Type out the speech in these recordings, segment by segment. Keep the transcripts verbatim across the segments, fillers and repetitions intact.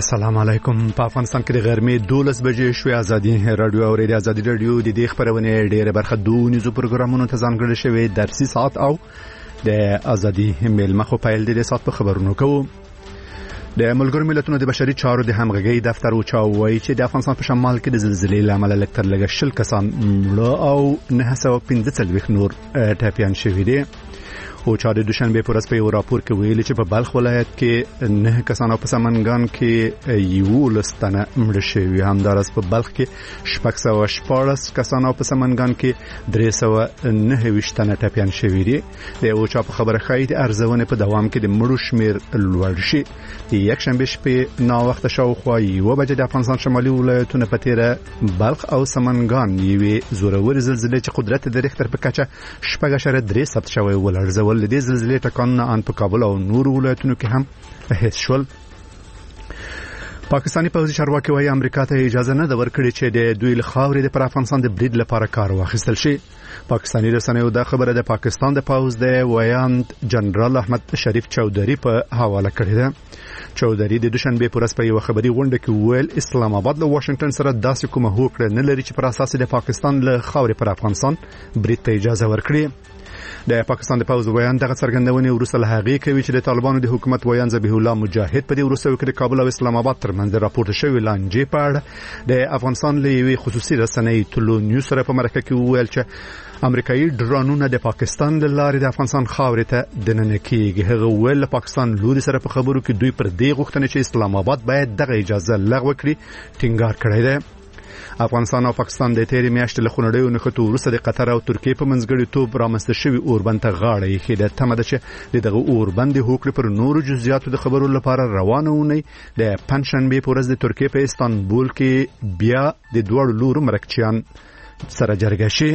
السلام علیکم. په افغانستان کې د غرمې دولس بجې شوې. ازادي رادیو او ریډیو ازادي رادیو د دې خبرونه ډېره برخه دونیزو پروګرامونو ته ځانګړي شوی درسي ساعت او د ازادي میل مخه پیل د ساعت په خبرونو کوو. د ملګرو ملتونو د بشري چارو د همغږي دفتر او چاوي چې د افغانستان په شمال کې د زلزلې لامل لکتر لګ شل کسان مړه او نه سوه پنځه څلوېښت نور ټاپیان شوي دي. او چا د دوشنبه پر ورځ په یو راپور کې ویلي چې په بلخ ولایت کې نه کسان په سمنګان کې یو لستنه مړ شوي. همدارس په بلخ کې شپږ سوه شپاړس کسان په سمنګان کې درې سوه نهه ویشت ټپیان شوي دي. د او چا په خبره ښایي د ارزونې په دوام کې د مړو شمیر لوړ شي. د یکشنبه شپې نا وخت شاوخوا یوه بجې د افغانستان شمالي ولایتونو په تیره بلخ او سمنګان یوې زورورې زلزلې چې قدرت د ریختر په کچه شپږ اعشاریه درې ثبت شوی ولړزول. د دې زلزلې ټکانونه ان په کابل او نور ولایتونو کې هم حس شول. پاکستانی پوځي چارواکي وايي امریکا ته اجازه نه ده ورکړې چې د دوی له خاورې د پر افغانستان د برید لپاره کار واخیستل شي. پاکستانی رسنیو دا خبره د پاکستان د پوځ د ویاند جنرال احمد شریف چودھری په حواله کړې ده. چودھری د دوشنبه پر ورځ په یو خبري غونډه کې ویل اسلام آباد له واشنگټن سره داسې کومه هوکړه نه لري چې پر اساس د پاکستان له خاورې پر افغانستان برید ته اجازه ورکړي. د پاکستان د پوځ ویان دغه څرګندونې وروسته له هغې کوي چې د طالبانو د حکومت ویان ذبیح الله مجاهد په دې وروستیو کې د کابل او اسلام آباد ترمنځ راپورته شوی لانجې په اړه د افغانستان له یوې خصوصي رسنۍ ټولو نیوز سره په مرکه کې وویل چې امریکایي ډرونونه د پاکستان له لارې د افغانستان خاورې ته دننه کېږي. هغه ویل له پاکستان لوري سره په خبرو کې دوی پر دې غوښتنه چې اسلام آباد باید دغه اجازه لغوه کړي ټینګار کړی دی. افغانستان او پاکستان د تیرې میاشتې له خونړیو نښتو وروسته د قطر او ترکیې په منځګړیتوب رامنځته شوي اوربند ته غاړه ایښې ده. تمه ده چې د دغه اوربند د هوکړې پر نورو جزئیاتو د خبرو لپاره روانه اونۍ د پنجشنبې په ورځ د ترکیې په استانبول کې بیا د دواړو لورو مرکچیان سره جرګه شي.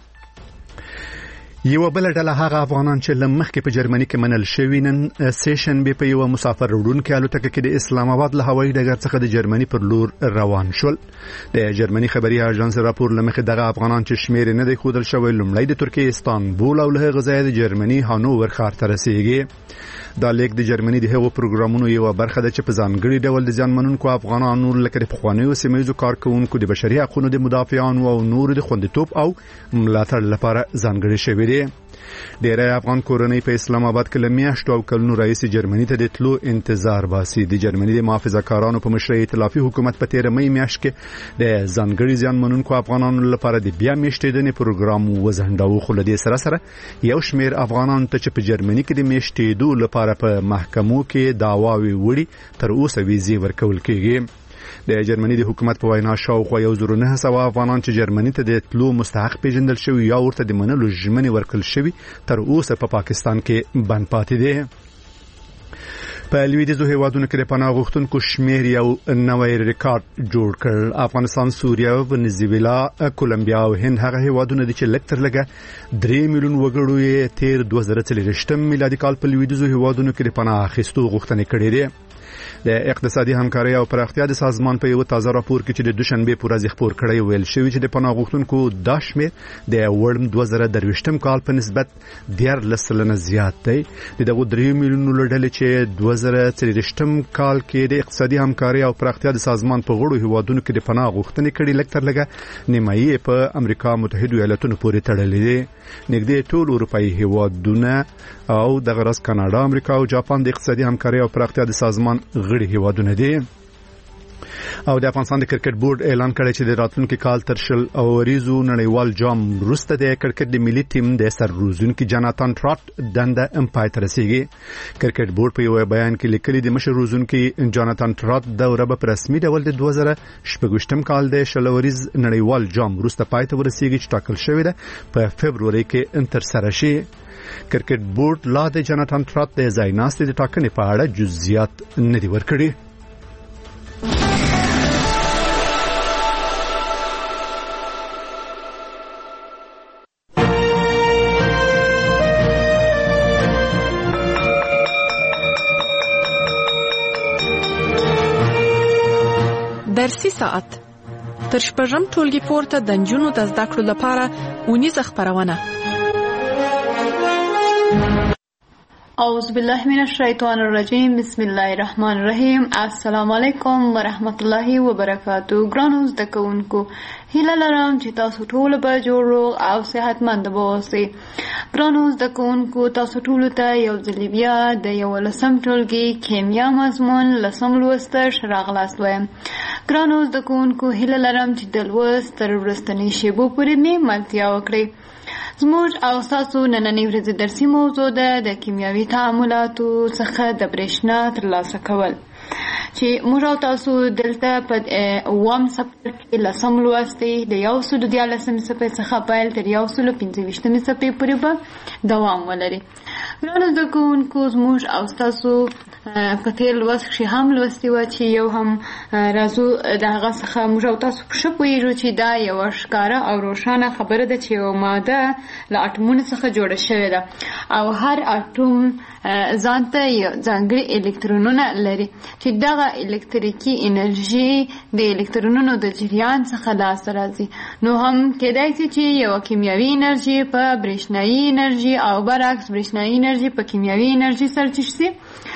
یو بل ډله هغه افغانان چې لمخکې په جرمني کې منل شوي نن سیشن به په یو مسافر وړونکي الوتکه کې د اسلام آباد له هوایي ډګر څخه د جرمني پر لور روان شول. د جرمني خبري اژانس راپور لمخې دغه افغانان چې شمیر نه دی ښودل شوی لومړی د ترکیې استانبول او له غزا د جرمني هانوور ښار ته رسیږي. دا لیک د جرمني د هغو پروګرامونو یو برخه ده چې په ځانګړي ډول د ځانمنونکو افغانانو لکه د پخوانیو سیمه‌ییزو کارکونکو د بشري حقوقو د مدافعانو او نورو د خوندیتوب او ملاتړ لپاره ځانګړي شوی دی. ډېری افغان کورنۍ په اسلام آباد کې له میاشتو او کلونو راهیسې جرمني ته د تلو انتظار باسي. د جرمني د محافظه کارانو په مشرۍ ائتلافي حکومت په تیره مې میاشت کې د ځانګړي زیانمنونکو افغانانو لپاره د بیا میشتېدنې پروګرام وځنډاوه. خو له دې سره سره یو شمېر افغانانو ته چې په جرمني کې د میشتېدو لپاره په محکمو کې دعواوې وړي تر اوسه ویزې ورکول کېږي. د جرمني د حکومت په وینا شاوخوا یو زر نه سوه افغانان چې جرمني ته د تلو مستحق پیژندل شوي یا ورته د منلو ژمنې ورکړل شوي تر اوسه په پا پاکستان کې بند پاتې دي. په لویدیځو هیوادونو کې د پناه غوښتونکو شمیر یو نوی ریکارډ جوړ کړ. افغانستان، سوریه، ونزویلا، کولمبیا او هند هغه هیوادونه دي چې لږ تر لږه درې میلیون وګړو یې تیر دوه زره څلوېښتم میلادي کال په لویدیځو هیوادونو کې د پناه اخیستو غوښتنې کړې دي. د اقتصادي همکارۍ او پراختیا د سازمان په یو تازه راپور کې چې د دوشنبه په ورځ خپور کړی ویل شوی چې د پناه غوښتونکو دا شمېر د وړم دوه زره درویشتم کال په نسبت دیارلس سلنه زیات دی. د دغو درې میلیونو له ډلې چې دوه زره څلوېښتم کال کې د اقتصادي همکارۍ او پراختیا د سازمان په غړو هیوادونو کې د پناه غوښتنې کړي لږ تر لږه نیمایي په امریکا متحده ایالاتونو پورې تړلې دي. نږدې ټول اروپایي هیوادونه او دغه راز کاناډا، امریکا او جاپان د اقتصادي همکارۍ او پراختیا د سازمان غړي هیوادونه دي. او د افغانستان د کرکټ بورډ اعلان کړی چې د راتلونکي کال تر شل اوریزو نړیوال جام وروسته د کرکټ د ملي ټیم د سر روزونکي جاناتان ټراټ دنده امپای ته رسیږي. کرکټ بورډ په یو بیان کې لیکلي د مشر روزونکي جاناتان ټراټ دوره په رسمي ډول د دوه زره شپږویشتم کال د شل اوریز نړیوال جام وروسته پای ته ورسیږي چې ټاکل شوی ده په فبروري کې تر سره شي. کرکټ بورډ لا د جاناتان ټراټ د ځای ناستې د ټاکنې په اړه جزئیات نه دي ورکړي. درسي ساعت تر شپږم ټولګي پورته د نجونو د زده کړو لپاره اونیزه خپرونه. اعوذ بالله من الشیطان الرجیم بسم الله الرحمن الرحیم السلام علیکم ورحمت الله وبرکاتو. ګرانو زده کوونکو، هیله لرم چې تاسو ټول به جوړ او صحتمند اوسئ. ګرانو زده کوونکو، تاسو ټول ته یو ځل بیا د یو لسم ټولګي کیمیا مضمون لسم لوست راغلاست وایم. ګرانو زده کوونکو، هیله لرم چې د لوست تر وروستنۍ شیبو پورې مې ملتیا وکړئ. زموږ او تاسو نننۍ ورځې درسي موضوع ده د کیمیاوي تعاملاتو څخه د برېښنا ترلاسه کول، چې موږ او تاسو دلته په اووم څپرکي کې لسم لوست دی. د یو سلو دیارلسمې څپرکي څخه پیل تر یو سلو پنځه ویشتمې څپرکي پورې به دوام ولري. ګرانو زده کوونکو، زموږ او تاسو په تېر لوست کښې هم لوستي وه چې یو هم راځو د هغه څخه موږ او تاسو ښه پوهېږو چې دا یوه ښکاره او روښانه خبره ده چې یوه ماده له اټومونو څخه جوړه شوې ده او هر اټوم ځان ته یو ځانګړي الکترونونه لري چې دغه الکتریکي انرژي د الکترونونو د جریان څخه لاسته راځي. نو هم کېدای شي چې یوه کیمیاوي انرژي په برېښنایي انرژي او برعکس برېښنایي انرژي په کیمیاوي انرژي سره چې شي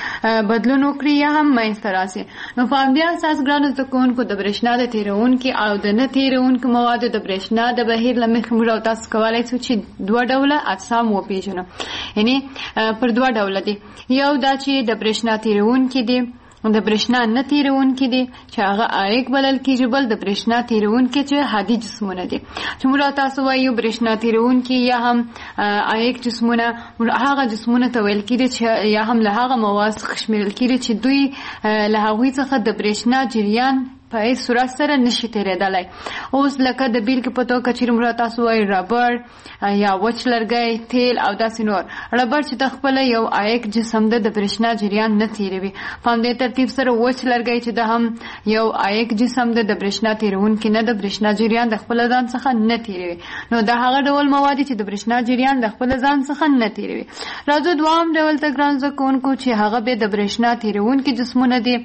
بدلون وکړي یا هم منځته راسي. نو په همدې اساس ګرانو زده کوونکو، د برېښنا د تېروونکي او د نه تېروونکو موادو د برېښنا د بهیر له مخې موږ او تاسو کولی شو چې دوه ډوله اجسام وپېژنو. یعنې پر دوه ډوله دي. یو دا چې د برېښنا تېروونکي دي، د برېښنا نه تېروونکي دي چې هغه عایق بلل کېږي. بل د برېښنا تېروونکي چې هادي جسمونه دي، چې موږ او تاسو وایو برېښنا تېروونکي یا هم عایق جسمونه هغه جسمونه ته ویل کېږي چې یا هم له هغه مواد څخه شمېرل کېږي چې دوی له هغوی څخه د برېښنا جریان په هیڅ صورت سره نشي تېرېدلی. اوس لکه د بیلګې په توګه چې موږ تاسو وایو ربړ یا وچ لرګی، تیل او داسې نور. ربړ چې د خپله یو عایق جسم ده، د برېښنا جریان نه تېروي. په همدې ترتیب سره وچ لرګی چې د هم یو عایق جسم ده، د برېښنا تېروونکي نه، د برېښنا جریان د خپله ځان څخه نه تېروي. نو دا هغه ډول مواد چې د برېښنا جریان د خپله ځان څخه نه تېروي. راځو دوام ډول ته ګران زده کوونکو چې هغه بیا د برېښنا تېروونکي جسمونه دي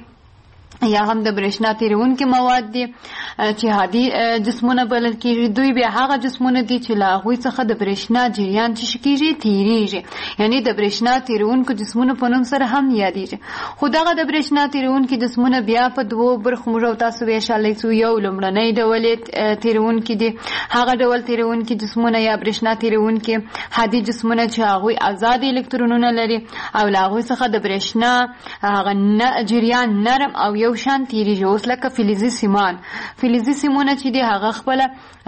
یا هم د برېښنا تېروونکي مواد دي چې هادي جسمونه بلل کېږي. دوی بیا هغه جسمونه دي چې له هغوی څخه د برېښنا جریان چې کېږي تېرېږي، یعنې د برېښنا تېروونکو جسمونو په نوم سره هم یادېږي. خو دغه د برېښنا تېروونکي جسمونه بیا په دوو برخو موږ او تاسو ویشلی څو. یو لومړنی ډول یې تېروونکي دي، هغه ډول تېروونکي جسمونه یا برېښنا تېروونکي هادي جسمونه چې هغوی ازاد الکترونونه لري او له هغوی څخه د برېښنا هغه جریان نرم او یو شان تېرېږي. اوس لکه فلزي سیمان، فلزي سیمونه چې دي هغه خپله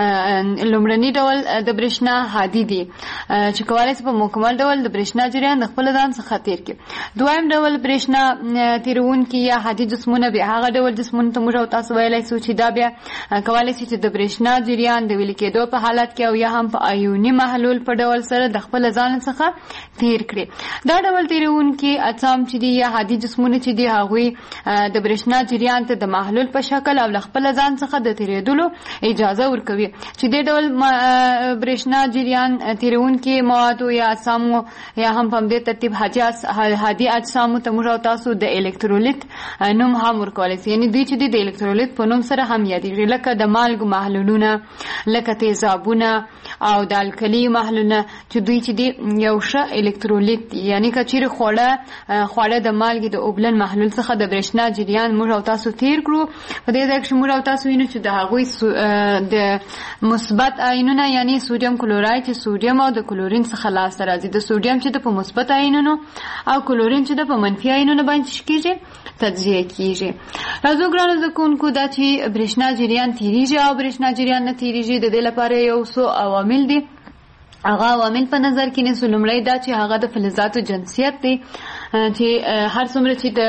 لومړني ډول د برېښنا هادي دي چې کولی شي په مکمل ډول د برېښنا جریان د خپله ځان څخه تېر کړي. دویم ډول برېښنا تېروونکي یا هادي جسمونه بیا هغه ډول جسمونو ته موږ او تاسو ویلی شو چې دا بیا کولی شي چې د برېښنا جریان د ویلې کېدو په حالت کې او یا هم په ایوني محلول په ډول سره د خپله ځان څخه تېر کړي. دا ډول تېروونکي اجسام چې دي یا هادي جسمونه چې دي هغوی د برېښنا جریان ته د محلول په شکل او له خپله ځان څخه د تېرېدلو اجازه ورکوي. چې دې ډول برېښنا جریان تېروونکي موادو یا اجسامو یا هم په همدې ترتیب هادي اجسامو ته موږ او تاسو د الکترولیت نوم هم ورکولی شي. یعنې دوی چې دي د الکترولیت په نوم سره هم یادېږي، لکه د مالګو محلولونه، لکه تیزابونه او د الکلي محلولونه چې دوی چې دي یو ښه الکترولیت دي. یعنې که چیرې خواړه خواړه د مالګې د اوبلن محلول څخه د برېښنا جریان موږ او تاسو تېر کړو، په دې ځای کښې موږ او تاسو وینو چې د هغوی د مثبت آیونونه یعنې سوډیم کلوراید چې سوډیم او د کلورین څخه لاسته راځي، د سوډیم چې د په مثبت آیونونو او کلورین چې د په منفي آیونونو باندې څه کېږي تجزیه کېږي. راځو ګرانو زده کوونکو، دا چې برېښنا جریان تېرېږي او برېښنا جریان نه تېرېږي د دې لپاره یو څو عوامل دي. هغه عوامل په نظر کې نیسو. لومړی دا چې هغه د فلزاتو جنسیت دی، چې هر څومره چې د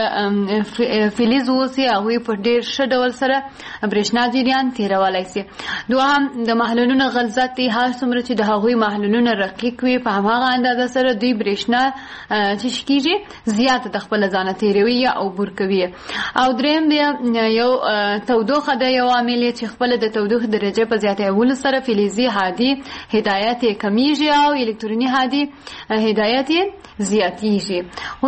فلز اوسي هغوی په ډېر ښه ډول سره برېښنا جریان تېرولی شي. دوهم د محلولونو غلظت دی، هر څومره چې د هغوی محلولونه رقیق وي په هماغه اندازه سره دوی برېښنا چې کېږي زیاته د خپله ځانه تېروي یا عبور کوي. او درېیم بیا یو تودوخه ده، یو عامل چې خپله د تودوخې درجې په زیاتولو سره فلزي هادي هدایت یې کمیږي او الکتروني هادي هدایت یې زیاتېږي. اوس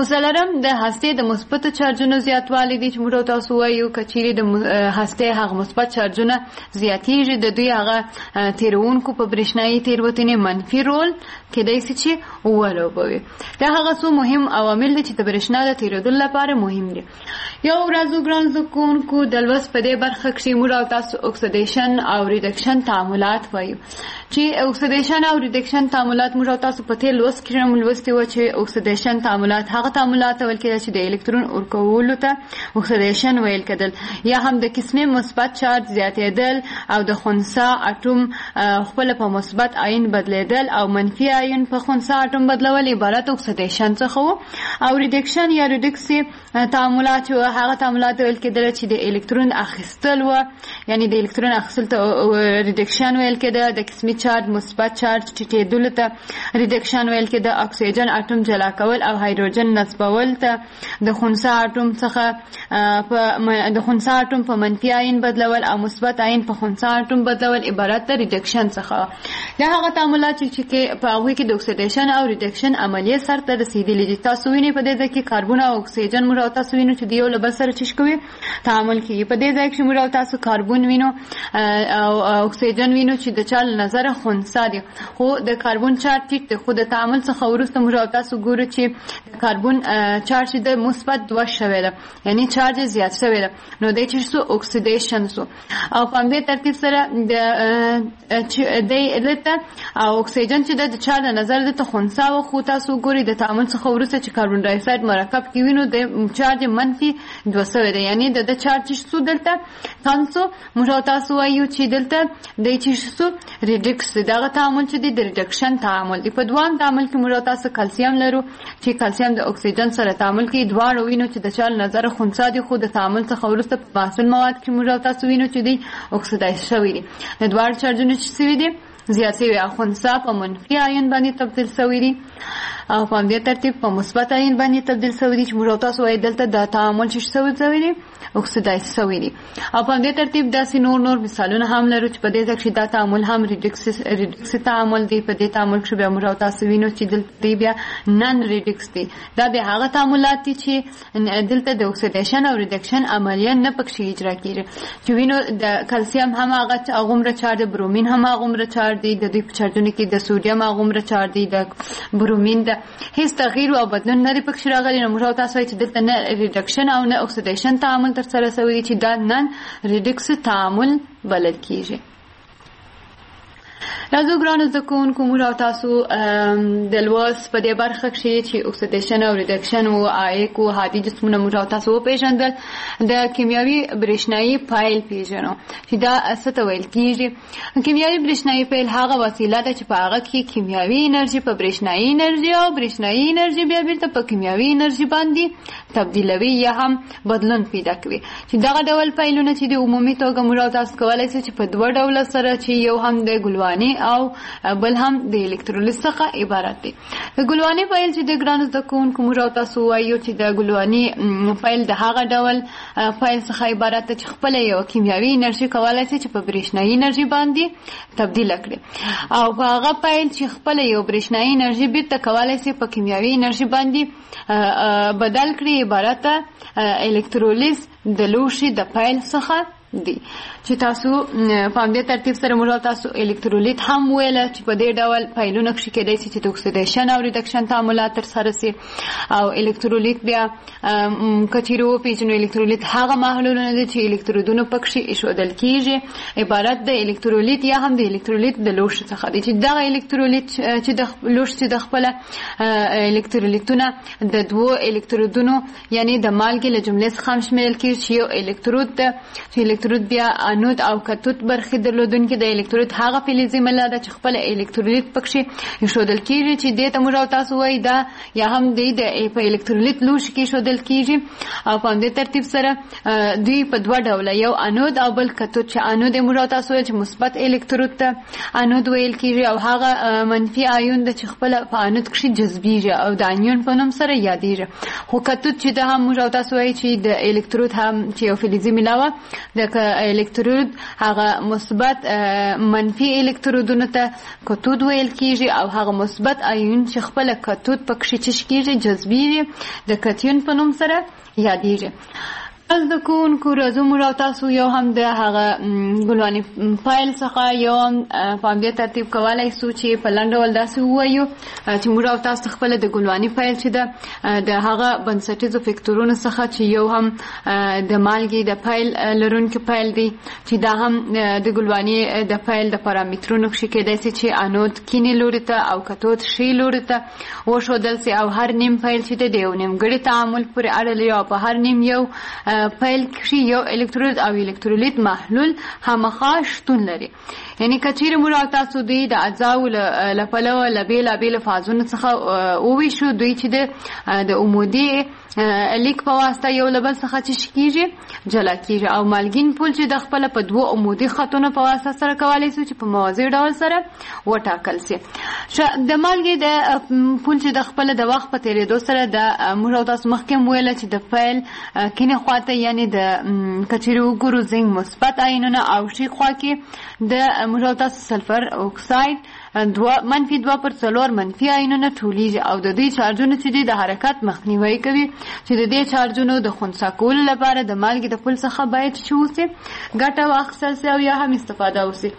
څلورم د هستې د مثبت چارجونو زیاتوالی دی چې موږ تاسو وایو کچېرې د هستې هغه مثبت چارجونه زیاتېږي د دوی هغه تیروونکو په برېښنایي تېروتنې منفي رول کېدای شي چې ولوبوي. دا هغه څو مهم عوامل دي چې د برېښنا د تېرېدلو لپاره مهم دي. یو ورځ ګران زده کوونکو د لوست په دې برخه کې موږ تاسو اکسیډیشن او ریډکشن تعاملات وایو چې اکسیډیشن او ریډکشن تعاملات موږ تاسو په تیر لوست کې هم لوستي و چې اکسیډیشن تعاملات هغه تعاملات ویل کېږي چې د الکترون ورکولو ته اکسیډیشن ویل کېدل یا هم د قسمه مثبت چارج زیاتېدل او د خنثی اټوم خپل په مثبت آیون بدلیدل او منفي آیون په خنثی اټوم بدلول عبارت اکسیډیشن څخه وو. او ریډکشن یا ریډکس تعاملات هغه تعاملات ویل کېدل چې د الکترون اخیستل و یعنی د الکترون اخیستل ته ریډکشن ویل کېده. د قسمي چارج مثبت چارج ټیټېدل ته ریډکشن ویل کېده. اکسیجن اټوم جلا کول او هایدروجن نصبول ته د خنثی اټوم څخه په د خنثی اټوم په منفي آیون بدلول او مثبت آیون په خنثی اټوم بدلول عبارت د ریډکشن څخه. دا هغه تعاملات چې په هغوی کې د اکسیډیشن او ریډکشن عملیه سرته رسېدلي دي. تاسو وینئ په دې ځای کې کاربن او اکسیجن موږ او تاسو وینو چې د یو له بل سره څه کوي تعامل کوي. په دې ځای کې موږ او تاسو کاربن وینو او اکسیجن وینو چې د چا له نظره خنثی دي خو د کاربن چارج ټیټ دی خو د تعامل څخه وروسته موږ او تاسو ګورو چې کاربن چارج د مثبت دوه شوی ده یعنی چارج زیات شوی ده نو د چې سو اکسیډیشن سو او په دې ترتیب سره د د الته او اکسیجن چې د چا له نظر د خنثی او خو تاسو ګوري د تعامل څخه وروسته چې کاربن ډای اکساید مرکب کې وینو د چارج منفي دوه شوی ده یعنی د چارج سو دلته تاسو موږ تاسو وایو چې دلته د چې سو ریډکس دغه تعامل چې د ریډکشن تعامل دی. په دوام تعامل کې موږ تاسو کلسیم لرو چې کلسیم د اکسیجن سره تعامل کوي. دواړه وینو چې د چا له نظر خنثی دي خو د تعامل څخه وروسته په محصول مواد کې موږ تاسو وینو چې دی اکسیدایز شوی دي. د دواړو چارجونو چې شوي دي زیات شوي او خنثی په منفي آیون باندې تبدیل شوي دي او په دې ترتیب په مثبت آیون باندې تبدیل شوي دي چې موږ تاسو وایي دلته د تعامل چې شوی شوی دي اکسیدایز شوی دي. او په دې ترتیب داسې نور نور مثالونه هم لرو چې په دې ځکه چې دا تعامل هم ریډکس ریډکس تعامل دی. په دې تعامل کې بیا موږ تاسو وینو چې دلته بیا نن ریډکس دی. دا به هغه تعاملات دي چې دلته د اکسیډیشن او ریډکشن عملیه نه پکې اجرا کیږي چې وینو د کلسیم هم هغه هغومره چارج برومین هم هغومره چارج دی. د دې په چارجونو کې د سوډیم هغومره چارج دی. د برومین د هیڅ تغییر او بدلون نه پکې راغلی. نو موږ تاسو چې دلته نه ریډکشن او نه اکسیډیشن تعامل تر سره شوی چې دا نن ریډکس تعامل بلل کیږي. راځو ګرانو زده کوونکو موږ او تاسو د لوست په دې برخه کې چې اکسیډیشن او ریډکشن او عایق او هادي جسمونه موږ او تاسو وپېژندل. د کیمیاوي برېښنایي فایل پیژنو چې دا څه ته ویل کېږي. کیمیاوي برېښنایي فایل هغه وسیله ده چې په هغه کې کیمیاوي انرژي په برېښنایي انرژي او برېښنایي انرژي بیا بیرته په کیمیاوي انرژي باندې تبدیلوي یا هم بدلون پیدا کوي. چې دغه ډول فایلونه چې د عمومي توګه موږ او تاسو کولی شو چې په دوه ډوله سره چې یو هم د ګلواني او بل هم د الکترولیت څخه عبارت دی. د ګلواني فایل چې د ګرانو زده کوونکو موږ او تاسو وایو چې د ګلواني فایل د هغه ډول فایل څخه عبارت دی چې خپل یو کیمیاوي انرژي کولی شي چې په برېښنایي انرژي باندې تبدیل کړي او هغه فایل چې خپل یو برېښنایي انرژي بیرته کولی شي په کیمیاوي انرژي باندې بدل کړي عبارت الکترولیز د لوښي د فایل څخه دی. چې تاسو په دې ترتیب سره موږ تاسو الکترولیت هم ویل چې په دې ډول فایلونه کې کېدای شي چې د اکسیډیشن او ریډکشن تعاملات تر سره شي او الکترولیت بیا کچېرو پیژنو الکترولیت هغه محلولونه دي چې الکترودونه پکې ایښودل کېږي عبارت د الکترولیت یا هم د الکترولیت د لوښي څخه دی. چې دغه الکترولیت چې د لوښي د خپل الکترولیتونه د دوه الکترودونو یعنی د مالګې له جملې څخه شمیرل کېږي چې یو الکترود ده چې الکترود بیا انود او کتود برخې درلودونکي د الکترود هغه فلزي میله ده چې خپل الکترولیت پکې ایښودل کېږي چې دې ته موږ تاسو وایي دا یا هم د په الکترولیت لوښي کې ایښودل کېږي او په دې ترتیب سره دوی په دوه ډوله یو انود او بل کتود چې انود موږ تاسو وایي چې مثبت الکترود ته انود ویل کېږي او هغه منفي آیون ده چې خپل په انود کې جذبېږي او د انیون په نوم سره یادېږي. خو کتود چې ده هم موږ تاسو وایي چې د الکترود هم چې یو فلزي میله وه د لکه الکترود هغه مثبت منفي الکترودونو ته کتود ویل کیږي او هغه مثبت آیون چې خپل کتود پکې چش کیږي جذبیږي د کتیون په نوم سره یادیږي. از د کوونکو راځو موږ او تاسو یو هم د هغه ګلواني فایل څخه یو هم په همدې ترتیب کولی شو چې په لنډ ډول داسې ووایو چې موږ او تاسو خپله د ګلواني فایل چې ده د هغه بنسټیزو فکتورونو څخه چې یو هم د مالګې د فایل لرونکي فایل دی چې دا هم د ګلواني د فایل د پارامترونو کښې کیدای شي چې انود کیڼې لوري ته او کتود ښي لوري ته وښودل شي او هر نیم فایل چې دی د یو نیمګړي تعامل پورې اړه لري او په هر نیم یو فایل کښې یو الکترود او الکترولیت محلول خامخا شتون لري. یعنی که چیرې موږ او تاسو دوی د اجزاو له پلوه له بېلابېلو فازونو څخه وویشو دوی چې د عمودي لیک په واسطه یو له بل څخه چې کېږي جلا کېږي او مالګین پول چې د خپله په دوو عمودي خطونو په واسطه سره کولی شو چې په موازي ډول سره وټاکل شي. د مالګې د پول چې د خپله د وخت په تېرېدو سره د موږ او تاسو مخکې هم ویله چې د فایل کیڼې خواته یعنې د که چیرې وګورو زنګ مثبت آیونونه او ښي خوا کې د موږ او تاسو سلفر اکساید دوه منفي دوه پر څلور منفي آیونونه ټولیږي او د دوی چارجونه چې دي د حرکت مخنیوی کوي چې د دې چارجونو د خنثی کولو لپاره د مالګې د پول څخه باید چې وشي ګټه واخیستل شي او یا هم استفاده وشي.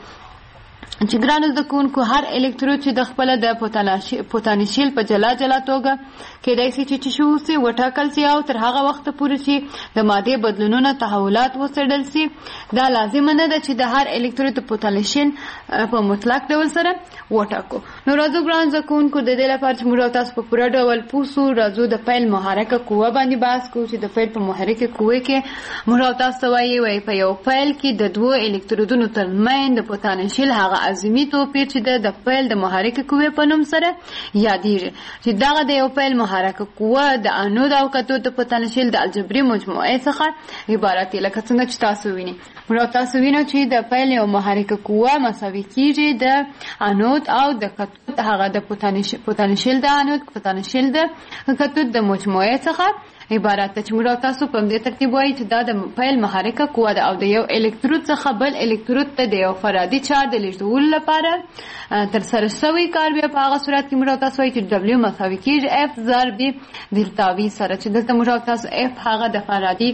چې ګرانو زده کوونکو هر الکترود چې د خپله د پوتانشیل په جلا جلا توګه کیدای شي چې څه وشي وټاکل شي او تر هغه وخته پورې چې د مادې بدلونونه تحولات وڅېړل شي دا لازمه نه ده چې د هر الکترود د پوتانشیل په مطلق ډول سره وټاکو. نو راځو ګرانو زده کوونکو د دې لپاره چې موږ تاسو په پوره ډول پوه شو راځو د فیل محرکه قوه باندې بحث کوو چې د فیل په محرکه قوې کې موږ تاسو وایي وایي په یو فیل کې د دوو الکترودونو ترمنځ د پوتانشیل هغه عظمي توپیر چې د فیل د محرکه قوې په نوم سره یادیږي چې دغه د یو فیل محرکه قوه د انود او کتود د پوتانشیل د الجبري مجموعې څخه عبارت دی. لکه څنګه چې تاسو وینئ موږ تاسو وینو چې د فیل یو محرکه قوه مساوي کیږي د انود او د کتود هغه د پوتانشیل د انود پوتانشیل د کتود د مجموعې څخه عبارت ده چې موږ تاسو په دې ترتیب وایي چې دا د فیل محرکه قوه ده او د یو الکترود څخه بل الکترود ته د یو فرادي چارج د لیږدولو لپاره ترسره شوی کار بیا په هغه صورت کې موږ تاسو وایي چې ډبلیو مساوي کېږي اف ضرب دلتا وي سره چې دلته موږ تاسو اف هغه د فرادي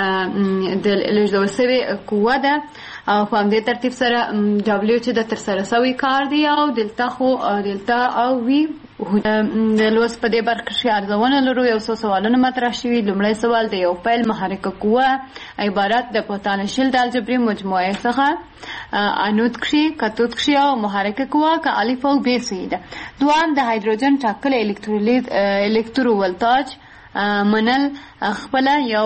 د لیږدول شوې قوه ده او په همدې ترتیب سره ډبلیو چې د ترسره شوی کار دی او دلتا خو دلتا او وي د لوست په دې برخه کې ارزونه لرو. یو څو سوالونه مطرح شوي. لومړی سوال د یو فیل محرکه قوه عبارت د پوتانشیل د الجبري مجموعې څخه انود کښې کتود کښې او محرکه قوه که الف او ب صحیح ده. دوام د هایدروجن ټاکلی الکترولیت الکترو ولتاج منل خپله یو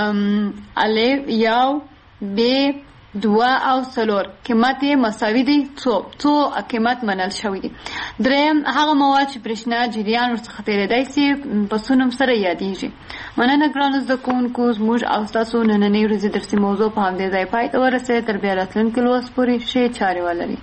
الف یو ب دوه او څلور قیمت یې مساوي دی څو څو قیمت منل شوی دی. دریم هغه مواد چې برېښنا جریان ورڅخه تېرېدی شي په څو نوم سره یادیږي. مننه ګرانو زده کوونکو زموږ او ستاسو نننۍ ورځې درسي موضوع په همدې ځای پای ته ورسېده. تر بیا راتلونکي لوست پورې ښې چارې ولرئ.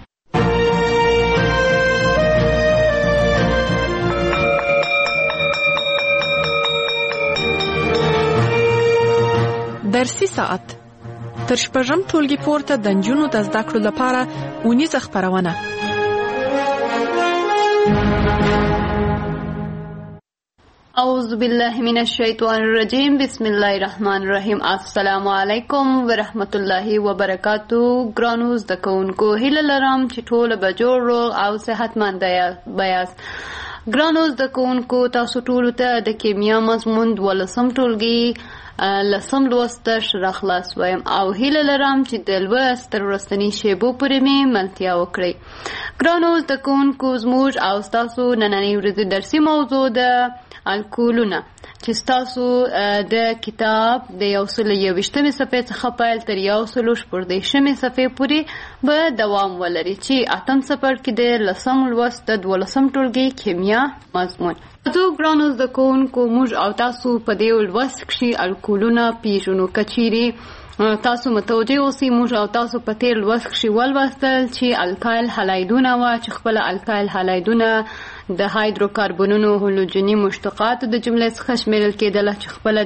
درسي ساعت تر شپږم ټولګي پورته د نجونو د زده کړو لپاره اونیزه خپرونه. اعوذ بالله من الشیطان الرجیم بسم الله الرحمن الرحیم. السلام علیکم ورحمت الله وبرکاتو. ګرانو زده کوونکو هیله لرم چې ټول به جوړ روغ او صحتمند یاست. ګرانو زده کوونکو تاسو ټولو ته د کیمیا مضمون دولسم ټولګي لسم لوست شروع خلاص وایم او هیله لرم چې د لوست تر وروستنۍ شیبو پورې مې ملتیا وکړئ. ګرانو زده کوونکو زموږ او ستاسو نننۍ ورځې درسي موضوع ده الکولونه چې ستاسو د کتاب د یو سل یوویشتمې صفحې څخه پیل تر یو سل شپږدېرشمې صفحې پورې به دوام ولري چې اتم څپرکي د لسم لوست د دولسم ټولګي کیمیا مضمون. زه ګرانو زده کوونکو موږ او تاسو په دې لوست کښې الکولونه پیژنو. که چیرې تاسو متوجه اوسئ موږ او تاسو په تیر لوست کښې ولوستل چې الکایل هالایدونه وه چې خپله الکایل هالایدونه د هایدروکاربونونو هالوجني مشتقاتو د جملې څخه شمیرل کېدله چې خپله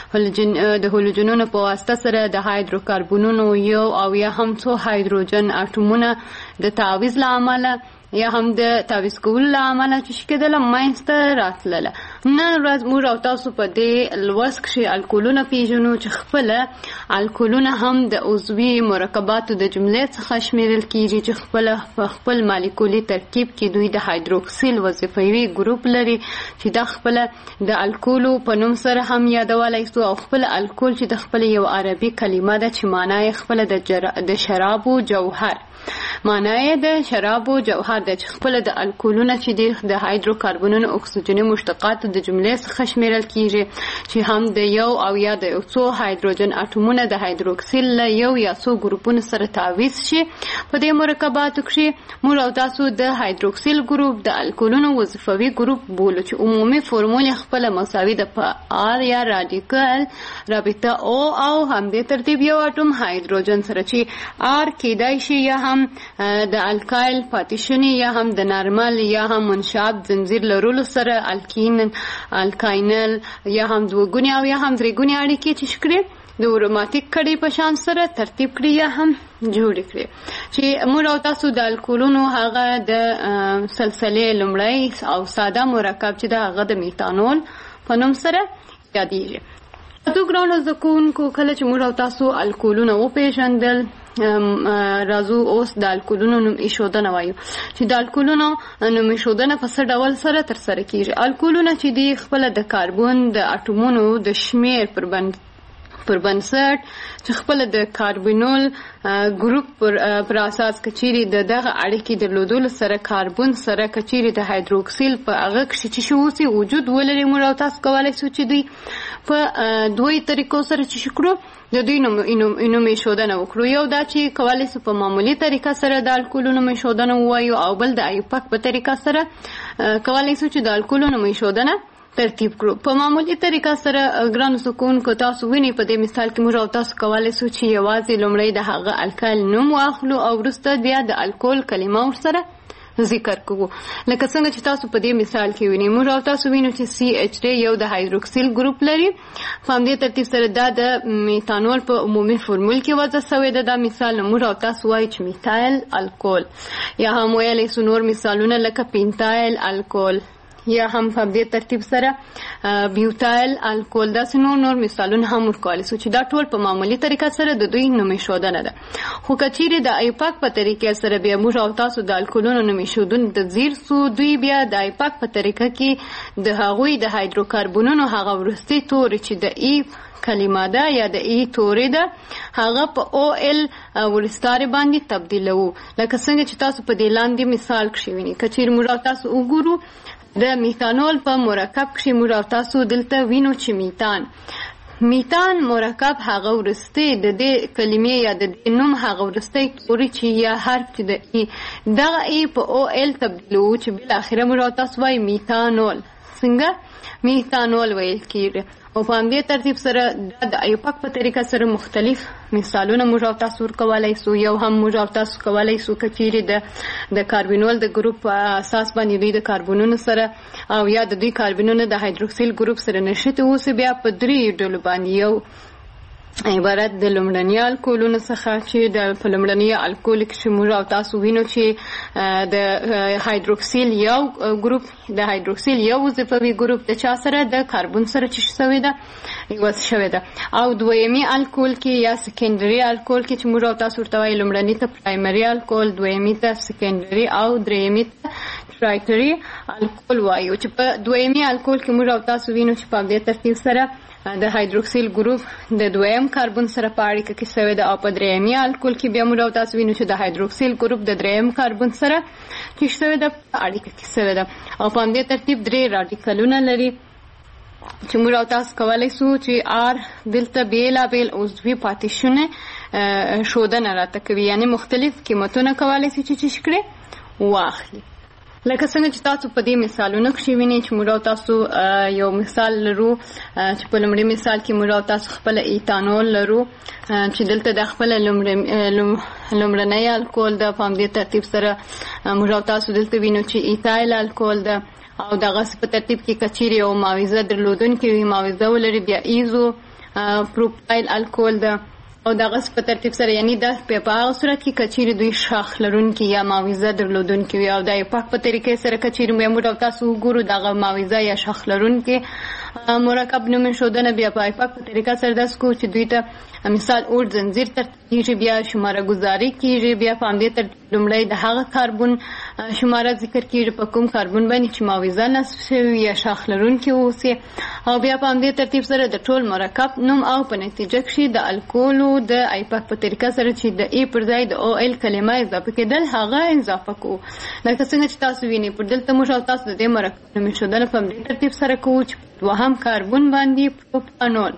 د د هالوجنونو په واسطه سره د هایدروکاربونونو یو او یا هم څو هایدروجن اټومونه د تعویض له امله یا هم د تعویض کولو له امله چې شي کېدله منځته راتلله. نن ورځ موږ او تاسو په دې لوست کښې الکولونه پېژنو چې خپله الکولونه هم د عضوي مرکباتو د جملې څخه شمیرل کېږي چې خپله په خپل مالیکولي ترکیب کې دوی د هایدروکسیل وظیفوي ګروپ لري چې دا خپله د الکولو په نوم سره هم یادولی سو او خپل الکول چې د خپل یو عربي کلمه ده چې معنا یې خپله د شرابو جوهر معنا یې د شرابو جوهر ده چې خپله د الکولونه چې دي د هایدروکاربونونو اکسیجني مشتقاتو د جملې څخه شمیرل کېږي چې هم د یو او یا د یو څو هایدروجن اټومونه د هایدروکسیل له یو یا څو ګروپونو سره تعویض شي. په دې مرکباتو کښې موږ او تاسو د هایدروکسیل ګروپ د الکولونو وظیفوي ګروپ بولو چې عمومي فورمول یې خپله مساوي ده په آر یا رادیکل رابطه او او همدې ترتیب یو اټوم هایدروجن سره چې آر کېدای شي یا هم د الکایل پاتیشنی یا هم د نارمل یا هم منشاب زنجیر لرلو سره الکین الکاینل یا هم دوګونی او یا هم درېګونی اړیکې چې شکړي د اروماتیک کړي په شان سره ترتیب کړي یا هم جوړ کړي چې موږ او تاسو د الکولونو هغه د سلسلې لومړی او ساده مرکب چې د هغه د میتانول په نوم سره یادېږي. تو ګرانو زده کوونکو کله چې موږ او تاسو الکولونه وپېژندل راځو اوس د الکولونو نوم ایښودنه وایو چې د الکولونو نوم ایښودنه په څه ډول سره ترسره کېږي. الکولونه چې دي خپله د کاربون د اټومونو د شمیر پر بند پر بنسټ چې خپله د کاربونول ګروپ پر اساس کچيري د دغه اړیکې درلودلو سره کاربون سره کچيري د هایدروکسیل په هغه کښې چې شوسي وجود ولري موږ او تاسو کولی شو چې دوی په دوی طریقو سره چې شکړو د دوی نوم نوم ایښودنه وکړو. یو دا چې کولی شو په معمولي طریقه سره د الکولو نوم ایښودنه ووایو او بل د ایوپک په طریقه سره کولی شو چې د الکولو نوم ایښودنه ترتیب کړو. په معمولي طریقه سره ګرانو زده کوونکو تاسو وینئ په دې مثال کې موږ او تاسو کولی شو چې یوازې لومړی د هغه الکایل نوم واخلو او وروسته بیا د الکول کلمه ورسره ذکر کوو. لکه څنګه چې تاسو په دې مثال کې وینئ موږ او تاسو وینو چې سی ایچ ډی یو د هایدروکسیل ګروپ لري. په همدې ترتیب سره دا د میتانول په عمومي فورمول کې وضع شوی ده. دا مثال موږ او تاسو وایو چې میتایل الکول یا هم ویلی سو نور مثالونه لکه پینتایل الکول یا هم په دې ترتیب سره بیوتایل الکول داسې نور نور مثالونه هم ورکولی شو چې دا ټول په معمولي طریقه سره د دوی نوم ایښودنه ده. خو که چیرې د ایپاک په طریقې سره بیا موږ او تاسو د الکولونو نوم ایښودنې ته ځیر سو دوی بیا د ایپاک په طریقه کې د هغوی د هایدروکاربونونو هغه وروستي توري چې د ای کلمه ده یا د ای تورې ده هغه په او ال ورستارې باندې تبدیلوو. لکه څنګه چې تاسو په دې لاندې مثال کښې وینئ. که چیرې موږ او تاسو وګورو د میتانول په مرکب کښې موږ او تاسو دلته وینو چې میتان میتان مرکب هغه وروستی د دې کلمې یا د دې نوم هغه وروستی توري چې یا حرف چې د ای دغه ای په او ال تبدیلوو چې بالاخره موږ او تاسو وایو میتانول. څنګه میتانول ویل کېږي. او په همدې ترتیب سره د ایوپک په طریقه سره مختلف مثالونه موږ او تاسو ورکولی سو. یو هم موږ او تاسو کولی سو که چیرې د د کاربینول د ګروپ په اساس باندې دوی د کاربونونو سره او یا د دوی کاربینونه د هایدروکسیل ګروپ سره نښتي اوسي بیا په درې ډلو باندې یو عبارت د لومړني الکولونو څخه چې د په لومړني الکول کښې موږ او تاسو وینو چې د هایدروکسیل یو ګروپ د هایدروکسیل یو وظیفوي ګروپ د چا سره د کاربون سره چې شوې ده یوه شوې ده. او دویمي الکول کې یا سکنډري الکول کې چې موږ او تاسو ورته وایو لومړني ته پرایمري الکول دویمي ته سکنډري او درېیمي ته ټرایټري الکول وایو. چې په دویمي الکول کې موږ او تاسو وینو چې په همدې ترتیب سره د هایدروکسیل ګروپ د دویم کاربون سره په اړیکه کې شوی ده او په درېیمي الکول کې بیا موږ او تاسو وینو چې د هایدروکسیل ګروپ د درېیم کاربون سره چې شوی ده په اړیکه کې شوی ده او په همدې ترتیب درې راډیکلونه لري چې موږ او تاسو کولی شو چې آر دلته بېلابېل عضوي پاتیشونه ښودنه راته کوي. یعنې مختلف قیمتونه کولی شي چې چې کړي واخلي. لکه څنګه چې تاسو په دې مثالونو کې وینئ چې موږ تاسو یو مثال لرو چې په لومړي مثال کې موږ تاسو خپل ایتانول لرو چې دلته د خپل لومړنی الکول د په دې ترتیب سره موږ تاسو دلته وینو چې ایتایل الکول د او دغه په ترتیب کې کچيري او معاوضه درلودونکې وي معاوضه ولري بیا ایزو پروپایل الکول د او دغه په ترتیب سره یعنی د په هغه صورت کې کچيري دوی شاخ لرونکي یا معاوضه درلودونکي وي او د پاک په طریقې سره کچيري موږ تاسو وګورو دغه معاوضه یا شاخ لرونکي مرکب نوم شودنه بیا په پاک په طریقه سره د سکو چې دوی ته مثال اور زنجیر ترتیب بیا شماره گزاري کیږي بیا په دې ترتیب لومړی د هغه کاربن شماره ذکر کیږي په کوم کاربن باندې چې معاوضه نصب شوی یا شاخ لرونکي اوسي او بیا په دې ترتیب سره د ټول مرکب نوم او په نتیجه کې د الکولو د ایپاک په طریقه سره چې د ای پر ځای د او ال کلمه اضافه کېدل هغه اضافه کو لکه څنګه چې تاسو وینئ پر دلته موږ تاسو د دې مرکب نوم شودنه په دې ترتیب سره کوو چې دوهم کاربن باندې پروپانول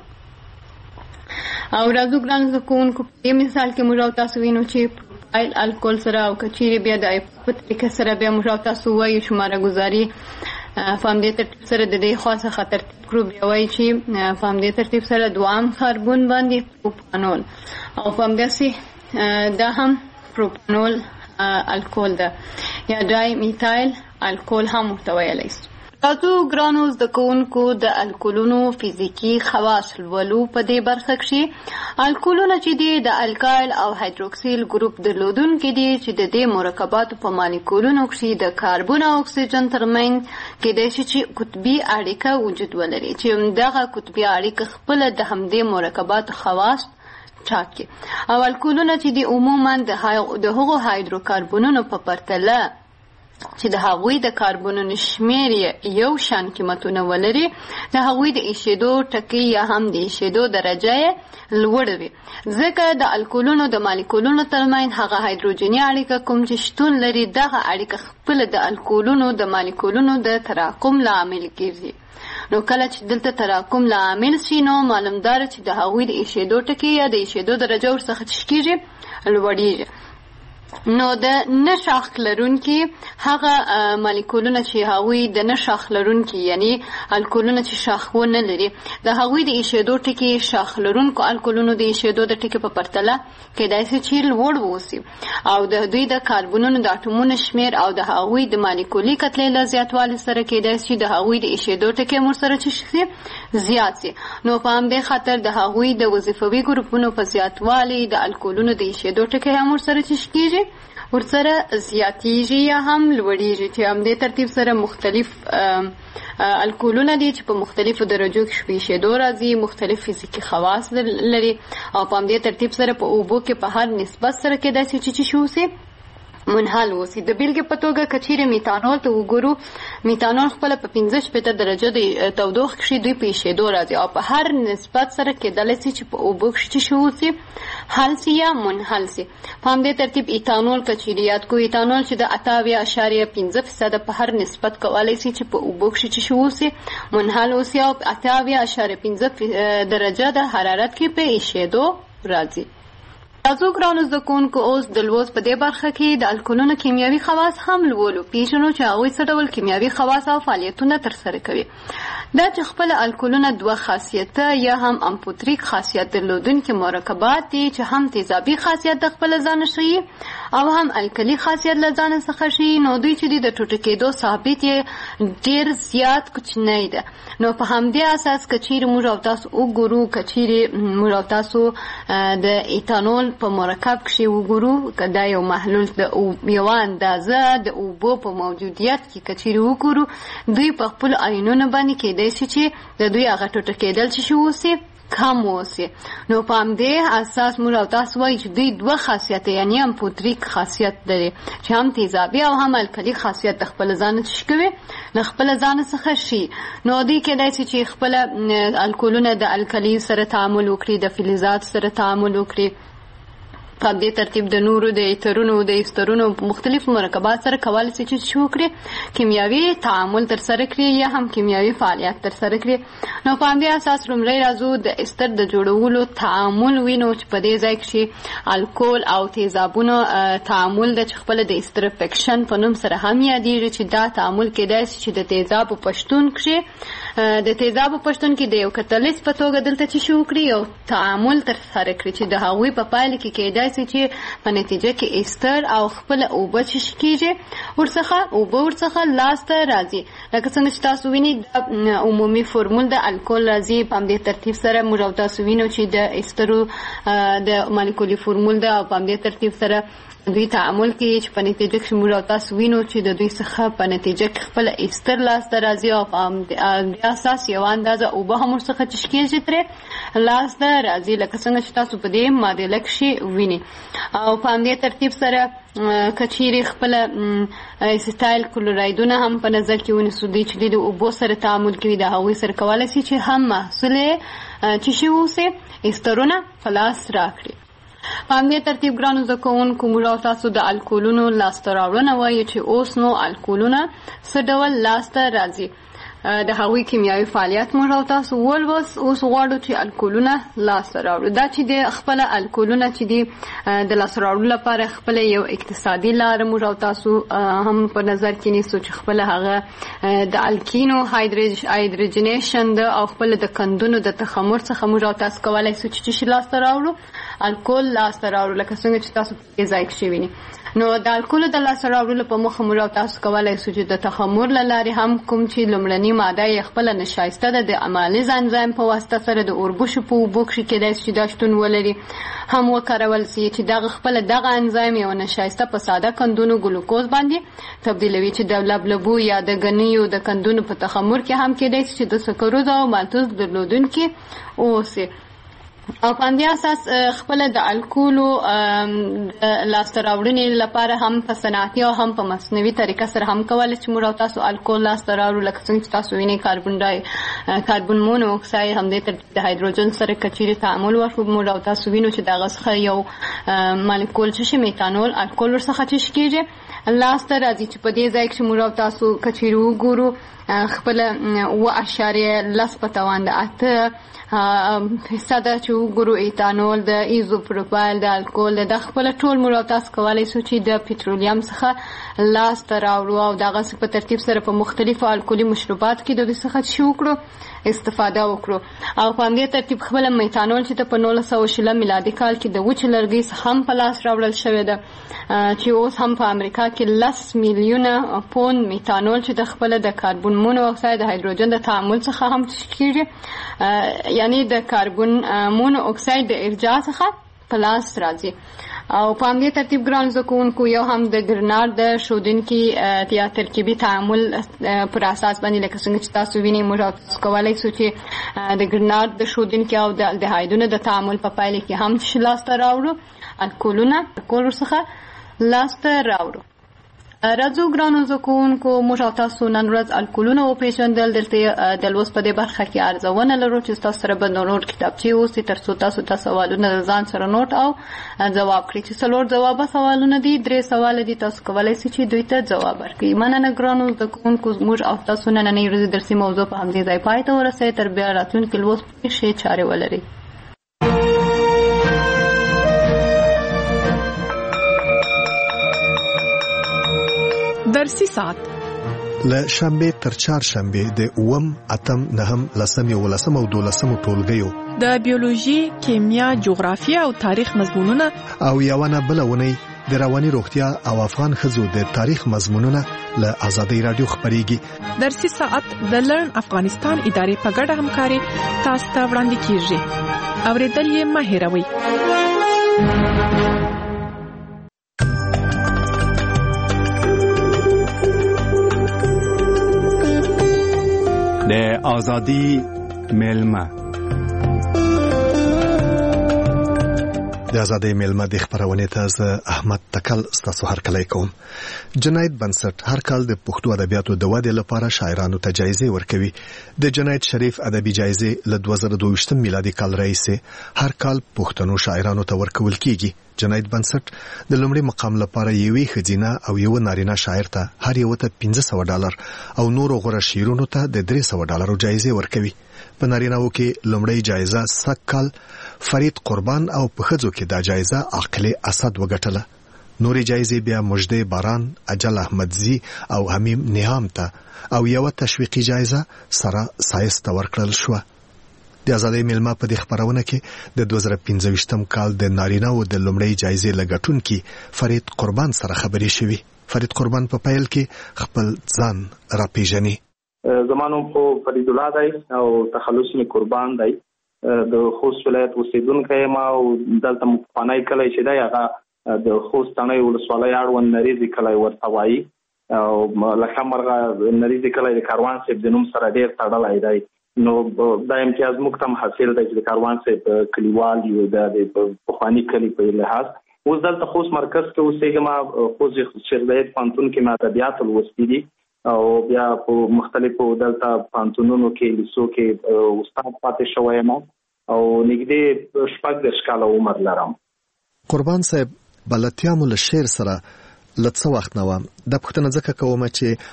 او راځو ګران زکونکو په دې مثال کې موږ تاسو وینو چې پروپایل الکول سره او کچيري بیا د ایپاک په طریقه سره بیا موږ تاسو وایو شماره گزاري فهم دې ترتیب سره د دې خاصه خطر ترتیب بیا وایي چې فهم دې ترتیب سره دوام کاربن باندې پروپانول او فهم دې سي دا هم پروپانول الکول ده یا ډای میتایل الکول هم متویلی شي تاسو ګرانو زده کوونکو د الکولونو فزیکی خواص ولولو په دې برخه کې الکولونه چې دي د الکایل او هایدروکسیل ګروپ درلودونکي دي چې د دې مرکباتو په مالیکولونو کې د کاربن او اکسیجن ترمنځ کې د شي قطبي اړیکه وجود ولري چې دغه قطبي اړیکه خپل د همدې مرکباتو خواص ټاکي او الکولونه چې دي عموما د هغو هایدروکاربنونو په پرتله چې د هغوی د کاربنونو شمیر یو شان قیمتونه ولري د هغوی د ایشیدو ټکی یا هم د ایشیدو درجه لوړ وي ځکه د الکولونو د مالیکولونو ترمنځ هغه هایدروجني اړیکه کوم چې شتون لري دغه اړیکه خپل د الکولونو د مالیکولونو د تراکم لامل کیږي نو کله چې دلته تراکم لامل شي نو معلومدار چې د هغوی د ایشیدو ټکی یا د ایشیدو درجه ورڅخه کیږي لوړیږي نو د نشاخ لرونکي هغه مالیکولونه چې هغوی د نشاخ لرونکي یعنی الکولونه چې شاخونه لري د هغوی د ایشیدو ټکي شاخ لرونکو الکولونو د ایشیدو د ټکي په پرتله کېدای شي چې لوړ ووسي او د دوی د کاربنونو د اټومونو شمیر او د هغوی د مالیکولي کتلې له زیاتوالي سره کېدای شي د هغوی د ایشیدو ټکي ورسره چې شي زیات شي نو په همدې خاطر د هغوی د وظیفوي ګروپونو په زیاتوالي د الکولونو د ایشیدو ټکي هم ورسره چې کېږي ورسره زیاتیږي یا هم لوړیږي چې همدې ترتیب سره مختلف الکولونه دي چې په مختلفو درجو کې شپېشېدو راځي مختلف فزیکي خواص لري او په همدې ترتیب سره په اوبو کې په هر نسبت سره کېدای شي چې شي وسي منحل وسی د بیلګې په توګه کچېرې میتانول ته وګورو میتانول خپل په پنځه شپېته درجه د تودوخې کې دوی په ایشېدو راځي او په هر نسبت سره کېدلی شي چې په اوبو کې شي وسي حل سي یا منحل سي په همدې ترتیب ایتانول کچېرې یاد کو ایتانول چې د اته اویا اعشاریه پنځه فیصده په هر نسبت کولی شي چې په اوبو کې شي وسي منحل وسي او اته اویا اعشاریه پنځه درجه د حرارت کې په ایشېدو راځي تاسو ګرانو زده کوونکو اوس د لوست په دې برخه کې د الکولونو کیمیاوي خواص هم لولو پیژنو چې هغوی څه ډول کیمیاوي خواص او فعالیتونه ترسره کوي دا چې خپل الکولونه دوه خاصیته یا هم امفوتریک خاصیت درلودونکي مرکبات دي چې هم تیزابي خاصیت د خپل ځان ښیي او هم الکلي خاصیت له ځان څخه ښیي نو دوی چې د ټوټه کېدو ثابت یې ډېر زیات کوچنی ده نو په همدې اساس کچېرې موږ او تاسو وګورو کچېرې موږ او تاسو د ایتانول په مرکب کې وګورو کدا یو محلول د یو اندازه د اوبو په موجودیت کې کچېرې وګورو دوی په خپل عینونو باندې کېدای شي چې د دوی هغه ټوټه کېدل چې وسي کم وسي نو په همدې اساس موږ او تاسو وایو چې دوی دوه خاصیت یعنی امفوتریک خاصیت لري چې هم تیزابي او هم الکلي خاصیت د خپل ځان څخه کوي د خپل ځان څخه شي نو دوی کېدای شي چې خپل الکولونه د الکلي سره تعامل وکړي د فلزات سره تعامل وکړي په دې ترتیب د نورو د ایترونو د ایسترونو مختلفو مرکبات سره کولای شي چې شو کړي کیمیاوي تعامل تر سره کړي یا هم کیمیاوي فعالیت تر سره کړي. نو په دې اساس لومړی راځو د ایستر د جوړولو تعامل وینو چې په دې ځای کې الکول او تیزابونو تعامل د خپل د استرفکشن په نوم سره هم یادېږي چې دا تعامل کېدای شي چې د تیزاب په پښتون کې د تیزاب په پښتون کې د یو کتلیس په توګه دلته چې شو کړي یو تعامل تر سره کړي چې د هغوی په پایله کې کېدای چې په نتیجه کې ایستر او خپل اوبه چې کېږي ورڅخه اوبه ورڅخه لاسته راځي. لکه څنګه چې تاسو وینئ عمومي فورمول د الکول راځي په همدې ترتیب سره موږ او تاسو وینو چې د ایسترو د مالیکولي فورمول ده او په همدې ترتیب سره دوی تعامل کوي چې په نتیجه کې موږ او تاسو وینو چې د دوی څخه په نتیجه کې خپل ایستر لاسته راځي او په همدې اساس یو اندازه اوبه هم ورڅخه چې کېږي ترې لاسته راځي لکه څنګه چې تاسو په دې معادله کښې وینئ. او په همدې ترتیب سره که چیرې خپله ایسیټایل کلورایدونه هم په نظر کې ونیسو دوی چې د اوبو سره تعامل کوي د هغوی سره کولی شي چې هم محصول یې چې شي واوسي ایسترونه په لاس راکړي. په همدې ترتیب ګرانو زده کوونکو موږ او تاسو د الکولونو لاسته راوړنه وایو چې اوس نو الکولونه څه ډول لاسته راځي. د هغوی کیمیاوي فعالیت موږ او تاسو ولوس اوس غواړو چې الکولونه لاسته راوړو. دا چې د خپله الکولونه چې دي د لاسته راوړلو لپاره خپله یو اقتصادي لاره موږ او تاسو هم په نظر کې نیسو چې خپله هغه د الکینو هایدروجنیشن ده او خپله د کندونو د تخمر څخه موږ او تاسو کولی شو چې چې لاسته راوړو الکول لاسته راوړو لکه څنګه چې تاسو په دې ځای کښې وینئ. نو د الکولو د لاسته راوړلو په موخه موږ او تاسو کولی شو چې د تخمر له لارې هم کوم چې لومړني ماده یې خپله نشایسته ده د امالیز انزایم په واسطه سره د اوربشو په اوبو کښې کېدای شي چې دا شتون ولري هم وکارول شي چې دغه خپله دغه انزایم یو نشایسته په ساده کندونو ګلوکوز باندې تبدیلوي چې د لبلبو یا د ګنیو د کندونو په تخمر کې هم کېدای شي چې د سکروز او مالتوز درلودونکي اوسي. او په همدې اساس خپله د الکولو لاسته راوړنې لپاره هم په صنعتي او هم په مصنوعي طریقه سره هم کولی چې موږ او تاسو الکول لاسته راوړو لکه څنګه چې تاسو وینئ کاربن ډای کاربن مونو اکساید همدې ترتیب د هایدروجن سره که چیرې تعامل وشو موږ او تاسو وینو چې د هغه څخه یو مالیکول چې شي میتانول الکول ورڅخه چې کېږي لاسته راځي چې په دې ځای کښې موږ او تاسو که چیرې وګورو خپله اوه اعشاریه لس په توان د اته فیصده چې وګورو ایتانول د ایزوپروپایل د الکول د خپله ټول موږ او تاسو کولی شو چې د پټرولیم څخه لاسته راوړو او د هغسې په ترتیب سره په مختلفو الکولي مشروباتو کې د دوی څخه چې وکړو استفاده وکړو. او په همدې ترتیب خپله میتانول چې ته په نولس سوه شلم میلادي کال کې د وچې لرګۍ څخه هم په لاس راوړل شوې ده چې اوس هم په امریکا کې لس میلیونه پوند میتانول چې د خپله د کاربن مونو اکساید د هایدروجن د تعامل څخه هم کېږي یعنی د کاربن مونو اکساید د ارجاع څخه په لاس راځي. او په همدې ترتیب ګران زده کوونکو یو هم د ګرناټ د ښودونکي یا ترکیبي تعامل پر اساس باندې لکه څنګه چې تاسو وینئ موږ تاسو کولی شو چې د ګرناټ د ښودونکي او د الډهایډونو د تعامل په پایله کې هم چې لاسته راوړو الکولونه الکول ورڅخه لاسته راوړو. راځو ګرانو زده کوونکو موږ او تاسو نن ورځ الکولونه وپېژندل. دلته د لوست په دې برخه کې ارزونه لرو چې تاسو سره به نوټ کتابچې اوسي تر څو تاسو ته سوالونه د ځان سره نوټ او ځواب کړئ. چې څلور ځوابه سوالونه دي درې سواله دي تاسو کولی شئ چې دوی ته ځواب ورکړئ. مننه ګرانو زده کوونکو موږ او تاسو نننۍ ورځې درسي موضوع په همدې ځای پای ته ورسوئ. تر بیا راتلونکي لوست پورې ښې چارې ولرئ. درسي ساعت له شنبه تر چهارشنبه د اووم اتم نهم لسم یولسم او دولسم ټولګیو د بیولوژي کیمیا جغرافیه او تاریخ مضمونونه او یوونه بلونه د رواني روغتیا او افغان ښځو د تاریخ مضمونونه له آزادۍ رادیو خبريږي. درسي ساعت د لرن افغانستان ادارې په ګډه همکاري تاسو ته وړاندې کیږي. اوریدل یې مه هېروئ. د ازادي ملما د آزادۍ میلمه د خبرونه ته ز احمد تکل ستاسو هر کله کوم. جنایت بنسټ هر کال د پښتو ادبیاتو د ودې لپاره شاعرانو ته جایزې ورکوي. د جنایت شریف ادبي جایزې له دوه زره دوه ویشت میلادي کال راهیسې هر کال پښتنو شاعرانو ته ورکول کیږي. جنایت بنسټ د لومړي مقام لپاره یوې خزینه او یو نارینه شاعر ته هر یو ته پنځه سوه ډالر او نور غوړه شعرونو ته د درې سوه ډالرو جایزې ورکوي. په نارینه‌و کې لومړی جایزه سکل فرید قربان او په ښځو کې دا جایزه عاقل اسد وګټله. نورې جایزې بیا مجدي باران، اجل احمدزي او حمیم نهام ته او یو تشویقي جایزه سره سایس ته ورکړل شو. د آزادۍ میلمه په دې خبرونه کې د دوه زره پنځه ویشتم کال د نارینه‌و د لومړی جایزې لګټونکي فرید قربان سره خبرې شوې. فرید قربان په پیل کې خپل ځان راپیژني. زمانو په فرید الله دی او تخلص می قربان دی. د خوست ولایت اوسیدونکی ما او دلته مخفانای کلی چې دی هغه د خوست تڼۍ ولسوالۍ اړوند نریزي کلی ورته وایي او لکه مرغه نریزي کلی د کاروان صاحب د نوم سره ډېر تړلی دی. نو دا امتیاز موږ ته حاصل دی چې د کاروان صاحب کلیوال یو د پخواني کلي په لحاظ. اوس دلته خوست مرکز کې اوسېږم. خوست شیخ زاید پوهنتون کې مې ادبیات لوستي دي او بیا په مختلفو دلته پوهنتونونو کې لیسو کې استاد پاتې شوی یم او نږدې شپږ دېرش کاله عمر لرم. قربان صاحب بلدتیا مو له شعر سره له څه وخت نه وه؟ دا پوښتنه ځکه کومه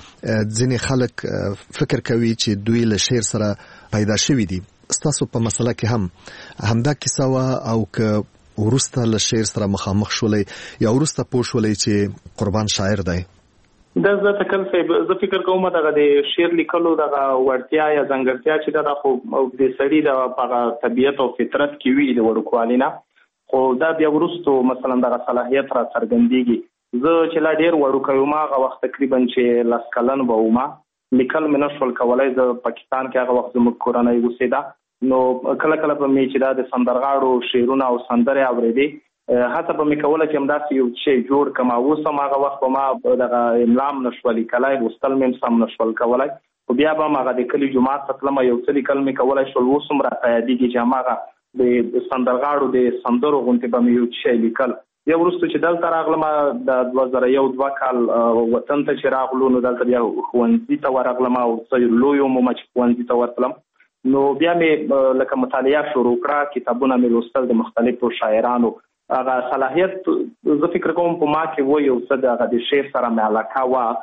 چې ځینې خلک فکر کوي چې دوی له شعر سره پیدا شوي دي. ستاسو په مسله کې هم همدا کیسه وه او که وروسته له شعر سره مخامخ شولئ یا وروسته پوه شولئ چې قربان شاعر دی؟ دا زه تکل صاحب زه فکر کوم دغه د شعر لیکلو دغه وړتیا یا ځانګړتیا چې دا خو د سړي د په طبیعت او فطرت کې وي د وړوکوالي نه، خو دا بیا وروسته مثلا دغه صلاحیت را څرګندېږي. زه چې لا ډېر وړوکی وم هغه وخت تقریبا چې لس کلن به وم، لیکل مې نه شول کولی. زه پاکستان کې هغه وخت زموږ کورنۍ اوسېده، نو کله کله به مې چې دا د سندرغاړو شعرونه او سندرې اورېدې هڅه به مې کوله چې همداسې یو شی جوړ کړم. اوس هم هغه وخت به ما دغه املا هم نه شوه لیکلی، لوستل مې هم سم نه شول کولی، خو بیا به هم هغه د کلي جومات ته تلم یو څه لیکل مې کولی شول. اوس هم راته یادېږي چې هماغه د سندرغاړو د سندرو غوندې به مې یو شی لیکل. بیا وروسته چې دلته راغلم د دوه زره یو دوه کال وطن ته چې راغلو نو دلته بیا ښوونځي ته ورغلم او څه لوی وم چې ښوونځي ته ورتلم. نو بیا مې لکه مطالعه شروع کړه، کتابونه مې لوستل د مختلفو شاعرانو. هغه صلاحیت زه فکر کوم په ما کې و یو څه د هغه د شعر سره مې علاقه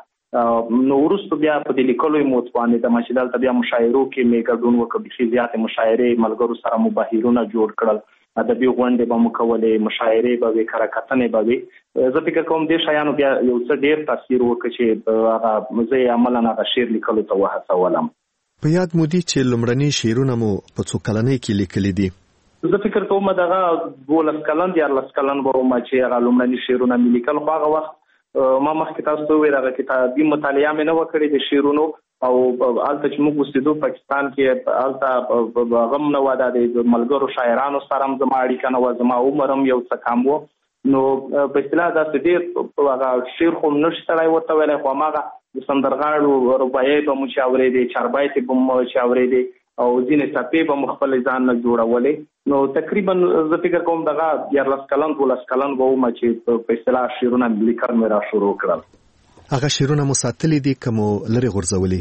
وه. نو وروسته بیا په دې لیکلو یې متوانېدم چې دلته بیا مشاعرو کې مې ګډون وکړ. بیخي زیاتې مشاعرې ملګرو سره مو بهیرونه جوړ کړل، ادبي غونډې به مو کولې، مشاعرې به وې، کره کتنې به وې. زه فکر کوم دې شیانو بیا یو څه ډېر تاثیر وکړ چې هغه زه یې عملاً هغه شعر لیکلو ته وهڅولم. په یاد مو دي چې لومړني شعرونه مو په څو کلنۍ کې لیکلي دي؟ زه فکر کوم دغه دولس کلن دیارلس کلن به وم چې هغه لومړني شعرونه مې لیکل. خو هغه وخت ما مخکې تاسو ته وویل هغه کتابي مطالعه مې نه وه کړې د شعرونو، او هلته چې موږ اوسېدو پاکستان کې هلته هغه هم نه وه، دا د ملګرو شاعرانو سره هم زما اړیکه نه وه، زما عمر هم یو څه کم و. نو په اصطلاح داسې ډېر هغه شعر خو نه شي سړی ورته ویلی، خو هماغه د سندرغاړو رباعیې به مو چې اورېدې، چاربیتې به مو چې اورېدې او ځینې څپې به مو خپل ځان نه جوړولې. نو تقریبا زه فکر کوم دغه دیارلس کلن دولس کلن به وم چې په اصطلاح شعرونه لیکل مې را شروع کړل. هغه شعرونه مو ساتلي دي که مو لرې غورځولي؟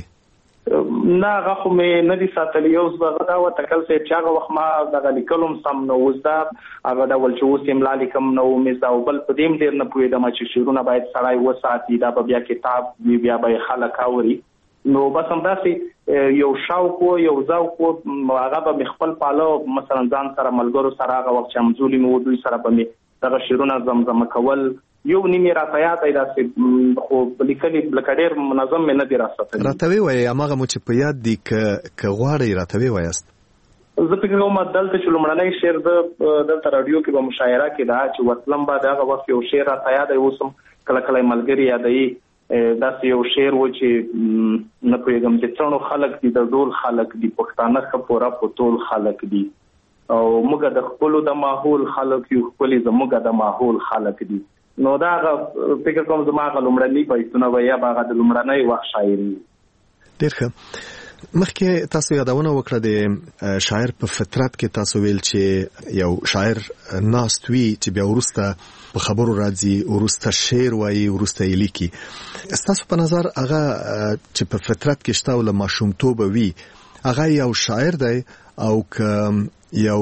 نه هغه خو مې نه دي ساتلي. یو هغه دا وه تکل صاحب چې هغه وخت ما دغه لیکلو هم سم نه و زده، هغه ډول چې اوس املا لیکم نه و مې زده، او بل په دې هم ډېر نه پوهېدم چې شعرونه باید سړی وساتي، دا به بیا کتاب وي، بیا به یې خلک اوري. نو بس همداسې یو شوق و، یو ذوق و، هغه به مې خپل پاله مثلا ځان سره ملګرو سره هغه وخت چې همزولي مې و دوی سره به مې دغه شعرونه زمزمه کول. یو نیم یې راته یاد دی داسې، خو لیکلي لکه ډېر منظم مې نه دي راستلي. راته ووایئ هماغه مو چې په یاد دي که غواړئ راته ووایاست. زه فکر کوم دلته چې لومړنی شعر د دلته راډیو کې به مشاعره کې ده چې ورتلم به د هغه وخت یو شعر راته یاد دی، اوس هم کله کله ملګري یادوي. داسې یو شعر و چې نه پوهېږم د څڼو خلک دي، د ډول خلک دي، پښتانه ښه پوره په ټول خلک دي، او موږ د خپلو د ماحول خلک یو، ښکلي زموږ د ماحول خلک دي. نو دا هغه فکر کوم زما هغه لومړني بیتونه به یا به هغه د لومړنی وخت شاعري. ډېر ښه. مخکې تاسو یادونه وکړه د شاعر په فطرت کې تاسو ویل چې یو شاعر ناست وي چې بیا ورسته په خبرو راځي ورسته شعر وایي ورسته یې لیکي. ستاسو په نظر هغه چې په فطرت کې شته او له ماشومتوبه وي هغه یو شاعر دی او که یو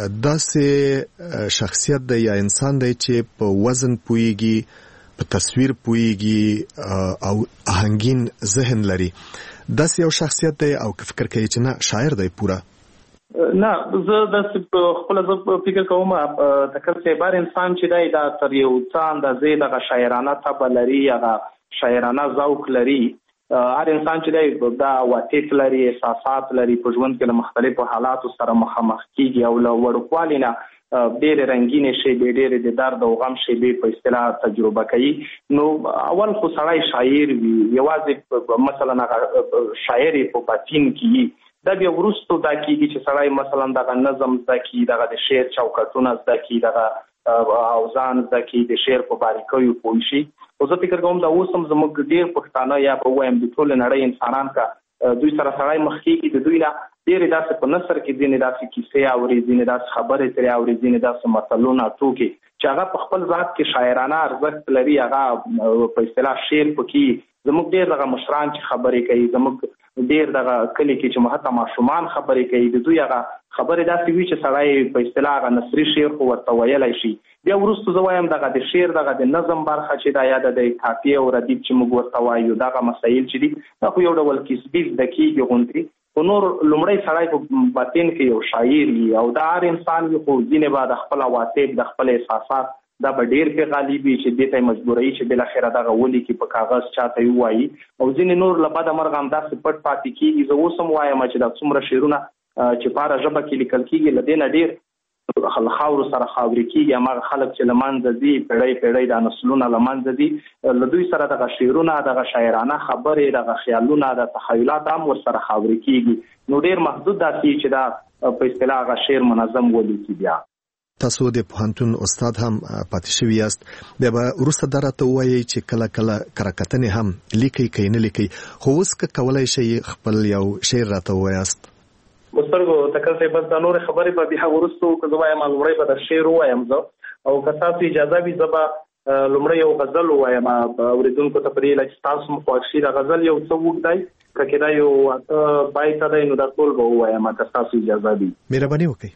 داسې شخصیت دی یا انسان دی چې په وزن پوهیږي په تصویر پوهیږي او آهنګین ذهن لري داسې یو شخصیت دی او که فکر کوي چې نه شاعر دی پوره؟ نه زه داسې خپله زه فکر کوم تکل صاحب انسان چې دی دا تر یو څه اندازې دغه شاعرانه طبع لري هغه شاعرانه ذوق لري. هر انسان چې دی دا عواطف لري احساسات لري په ژوند کې له مختلفو حالاتو سره مخامخ کیږي او له وړوکوالي نه ډېرې رنګینې شیبې ډېرې د درد او غم شیبې په اصطلاح تجربه کوي. نو اول خو سړی شاعر وي یوازې مثلا شاعر په باطن کې دا بیا وروسته دا کېږي چې سړی مثلا دغه نظم زده کړي دغه د شعر چوکاټونه زده کړي دغه اوزان زده کړي د شعر په باریکیو پوه شي. او زه فکر کوم دا اوس هم زموږ ډېر پښتانه یا به وایم د ټولې نړۍ انسانان که دوی سره سړی مخ کېږي د دوی نه ډېرې داسې په نثر کې ځینې داسې کیسې اوري ځینې داسې خبرې ترې اوري ځینې داسې متلونه ټوکې چې هغه په خپل ذات کې شاعرانه ارزښت لري هغه په اصطلاح شعر پکې زموږ ډېر دغه مشران چې خبرې کوي زموږ ډېر دغه کلي کې چې حتی ماشومان خبرې کوي د دوی هغه خبرې داسې وي چې سړی په اصطلاح هغه نثري شعر خو ورته ویلی شي. بیا وروسته زه وایم دغه د شعر دغه د نظم برخه چې دا یا د قافیې او ردیف چې موږ ورته وایو دغه مسایل چې دي دا خو یو ډول کسبي زده کېږي غوندې خو نور لومړی سړی په باطن کې یو شاعر وي او دا هر انسان وي خو ځینې به د خپل عواطف د خپل احساسات دا به ډېر پې غالب وي چې دې ته یې مجبوروي چې بالاخره دغه ولیکي په کاغذ چاته یې ووایي او ځینې نور له بده مرغه همداسې پټ پاتې کېږي. زه اوس هم وایم چې دا څومره شعرونه چې په هره ژبه کې لیکل کېږي له دې نه ډېر خاورو سره خاورې کېږي هماغه خلک چې له منځه ځي پیړۍ پیړۍ دا نسلونه له منځه ځي له دوی سره دغه شعرونه دغه شاعرانه خبرې دغه خیالونه د تخیلات هم ورسره خاورې کېږي نو ډېر محدود داسې چې دا په اصطلاح هغه شعر منظم ولیکي. بیا تاسو د پوهنتون استاد هم پاتې شوي یاست بیا به وروسته دا راته ووایئ چې کله کله کرکتنې هم لیکئ که نه لیکئ خو اوس که کولی شئ خپل یو شعر راته ووایاست؟ مسترګو تکل صاحب بس دا نورې خبرې به بیا وروسته که زه وایم لومړی به د شعر ووایم زه او که تاسو اجازه وي زه به لومړی یو غزل ووایم اورېدونکو ته په دې هیله چې تاسو هم خوښ شي. د غزل یو څه اوږد دی که کېدای یو اته بیته دی نو دا ټول به ووایم که تاسو اجازه وي. مهرباني وکړئ.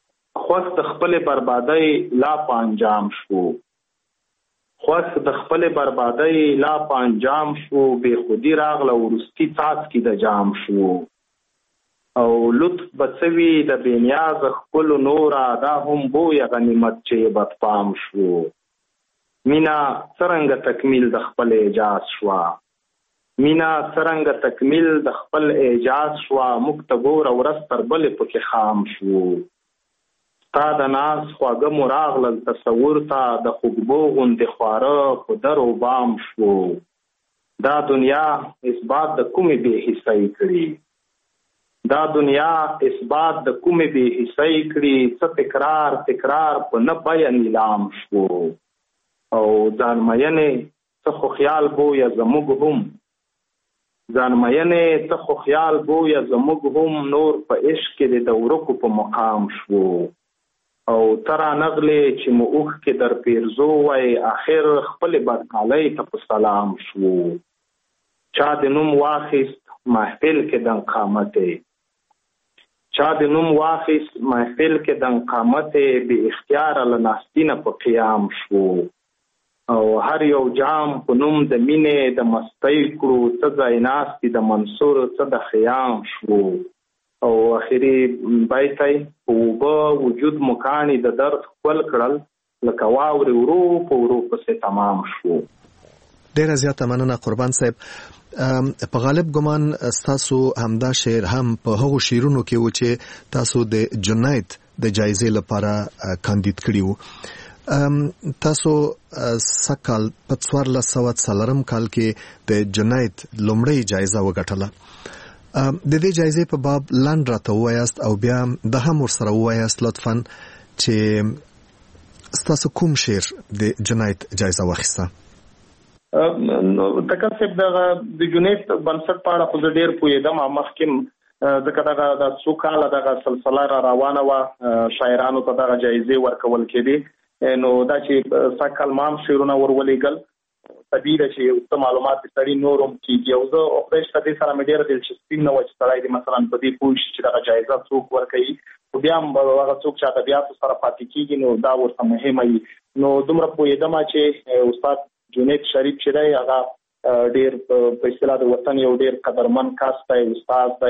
خوښ د خپلې بربادۍ لا په انجام شو خوښ د خپلې بربادۍ لا په انجام شو بې خودي راغله وروستي څاڅکي د جام شو او لطف بڅوي د بې نیازه ښکلو نوره دا هم بویه غنیمت چې بدپام شو مینا څرنګه تکمیل د خپل اعجاز شوه مینا څرنګه تکمیل د خپل اعجاز شوه موږ ته ګوره ورځ تر بلې پکې خام شو تا د ناز خواږه مو راغلل تصور ته د خوږبو غوندې خواره په در و بام شو دا دنیا اثبات د کومې بې حسۍ کړي دا دنیا اثبات د کومې بې حسۍ کړي څه تکرار تکرار په نه بیه نیلام شو او ځانمینې څه خو خیال بویه زموږ هم ځانمینې څه خو خیال بویه زموږ هم نور په عشق کې د ورکو په مقام شو او ترا نغلې چې مو اوښکې در پیرزو وای آخر خپل بدحالۍ ته په سلام شو چا د نوم واخیست محفل کې دن قامتې چا د نوم واخیست محفل کې دن قامتې بې اختیاره له ناستي نه په قیام شو او هر یو جام په نوم د مینې د مستۍ کړو څه ځای ناستي د منصور څه د خیام شو او اخري بیتی په اوبه وجود مکانی د درد خپل کړل لکه واورې ورو په ورو پسې تمام شو. ډېره زیاته مننه قربان صاحب. په غالب ګمان ستاسو همدا شعر هم په هغو شعرونو کې و چې تاسو د جنید د جایزې لپاره کاندید کړي وو. تاسو سکال په څوارلس سوه څلورم کال کې د جنید لومړۍ جایزه وګټله. د دې جایزې په باب لاند راته ووایاست او بیا د هم ورسره ووایاست لطفاً چې ستاسو کوم شعر د جنید جایزه واخیسته؟ تکل صاحب د جنید بنسټ په اړه خو زه ډېر پوهېدم مخکې ځکه دغه د څو کاله دغه سلسله را روانه وه شاعرانو ته دغه جایزې ورکول کېدې نو دا چې سږ کال ما هم شعرونه ور ولېږل طبیعي ده چې څه معلومات د سړي نور هم کېږي او زه خدای شته دې سره مې ډېره دلچسپي نه وه چې سړی دې مثلا په دې پوه شي چې دغه جایزه څوک ورکوي خو بیا هم هغه څوک چې ادبیاتو سره پاتې کېږي نو دا ورته مهمه وي نو دومره پوهېدم چې استاد جنید شریف چې دی هغه ډېر په اصطلاح د وطن یو ډېر قدرمن کس دی استاد دی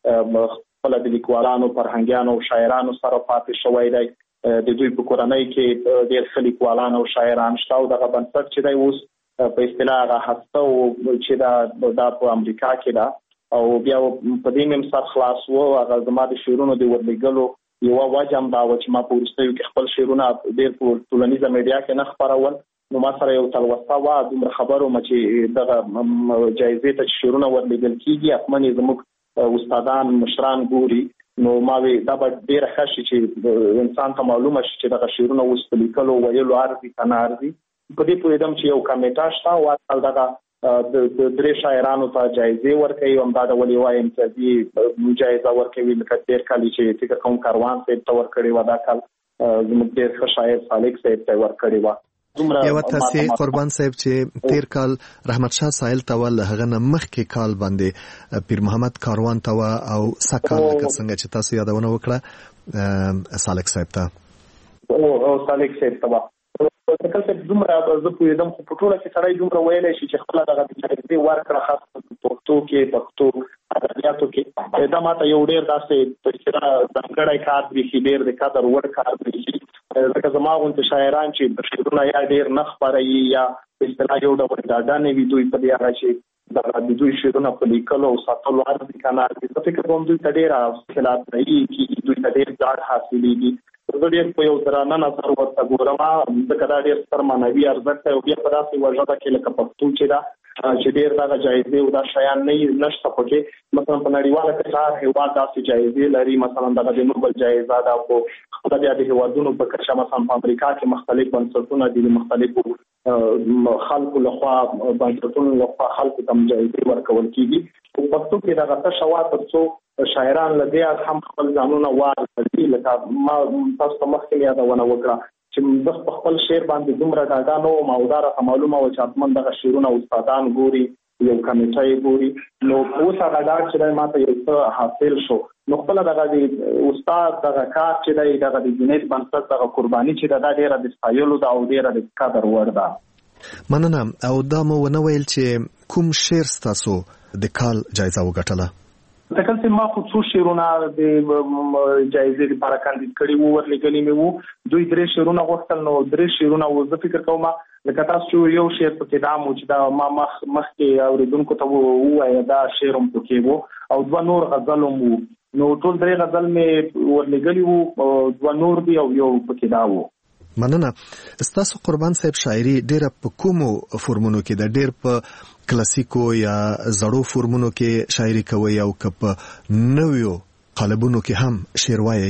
خپله د لیکوالانو فرهنګیانو او شاعرانو سره پاتې شوی دی د دوی په کورنۍ کې ډېر ښه لیکوالان او شاعران شته او دغه بنسټ چې دی اوس په اصطلاح هغه هسته چې دا دا په امریکا کې ده او بیا په دې مې سر خلاص و هغه زما د شعرونو د ورلېږلو یوه وجه هم دا وه چې ما په وروستیو کې خپل شعرونه ډېر په ټولنیزه میډیا کې نه خپرول نو ما سره یو تلوسه وه دومره خبر وم چې دغه جایزې ته چې شعرونه ورلېږل کېږي حتما یې زموږ استادان مشران ګوري نو ما وی دا به ډېره ښه شي چې انسان ته معلومه شي چې دغه شعرونه اوس په لیکلو ویلو ارزي که نه ارزي په دې پوهېدم چې یو کمیټه شته او اصل دغه د درې شاعرانو ته جایزې ورکوي همدا ډول یوه امتیازي جایزه ورکوي لکه تېر کال چې فکر کوم کاروان صاحب ته ورکړې وه دا کال زموږ ډېر ښه شاعر سالک صاحب ته ورکړې وه یو تاسې قربان صاحب چې تیر کال رحمت شاه سایل ته ول هغه نه مخکې کال باندې پیر محمد کاروان ته و او سکال لکه څنګه چې تاسو یادونه وکړه سالک صاحب ته او سالک صاحب ته تکل صاحب دومره زه پوهېدم خو په ټوله کې سړی دومره ویلی شي چې خپله دغه جایزې ورکړه خاص په پښتو کې پښتو ادبیاتو کې دا ماته یو ډېر داسې په اصطلاح ځانګړی کار برېښي ډېر د قدر وړ کار برېښي ځکه زما غوندې شاعران چې شعرونه یا ډېر نه خپروي یا په اصطلاح یو ډول ډاډه نه وي دوی په دې هغه چې دغه د دوی شعرونه په لیکلو او ساتلو ارزي که نه ارزي زه فکر کوم دوی ته ډېره حوصله افزایي کېږي دوی ته ډېر ډاډ حاصلېږي زه ډېر په یو درانه نظر ورته ګورم ځکه دا ډېر ستر معنوي ارزښت دی او بیا په داسې یوه ژبه کې لکه پښتو چې ده چې ډېر دغه جایزې او دا شیان نه نشته پکې مثلا په نړیواله کچه هر هېواد داسې جایزې لري مثلا دغه د نوبل جایزه ده خو خپله بیا د هېوادونو په کچه مثلا په امریکا کې مختلف بنسټونه دي د مختلفو خلکو لخوا بنسټونو لخوا خلکو ته جایزې ورکول کېږي په پښتو کې دغه تشه وه تر څو شاعران له دې هم خپل ځانونه وارزوي لکه ما تاسو ته مخکې مې یادونه وکړه چې زه په خپل شعر باندې دومره ډاډه نه وم او دا راته معلومه وه چې حتما دغه شعرونه استادان ګوري یو کمیټه یې ګوري نو اوس هغه ډاډ چې دی ماته یو څه حاصل شو نو خپله دغه د استاد دغه کار چې دی دغه د جنید بنسټ دغه قرباني چې ده دا ډېره د ستایلو ده او ډېره د قدر وړ ده مننه او دا مو ونه ویل چې کوم شعر ستاسو د کال جایزه وګټله تکل صاحب ما خو څو شعرونه د جایزې لپاره کاندید کړي وو ورلېږلي مې وو دوی درې شعرونه غوښتل نو درې شعرونه وو زه فکر کوم لکه تاسو یو شعر پکې دا مو چې دا ما مخ مخکې اورېدونکو ته ووایه دا شعر هم پکې وو او دوه نور غزل هم وو نو ټول درې غزل مې ورلېږلي وو دوه نور دي او یو پکې دا وو مننه ستاسو قربان صاحب شاعري ډېره په کومو فورمونو کې ده ډېر په کلاسیکو یا زړو فورمونو کې شاعري کوي او که په نویو قالبونو کې هم شعر وایي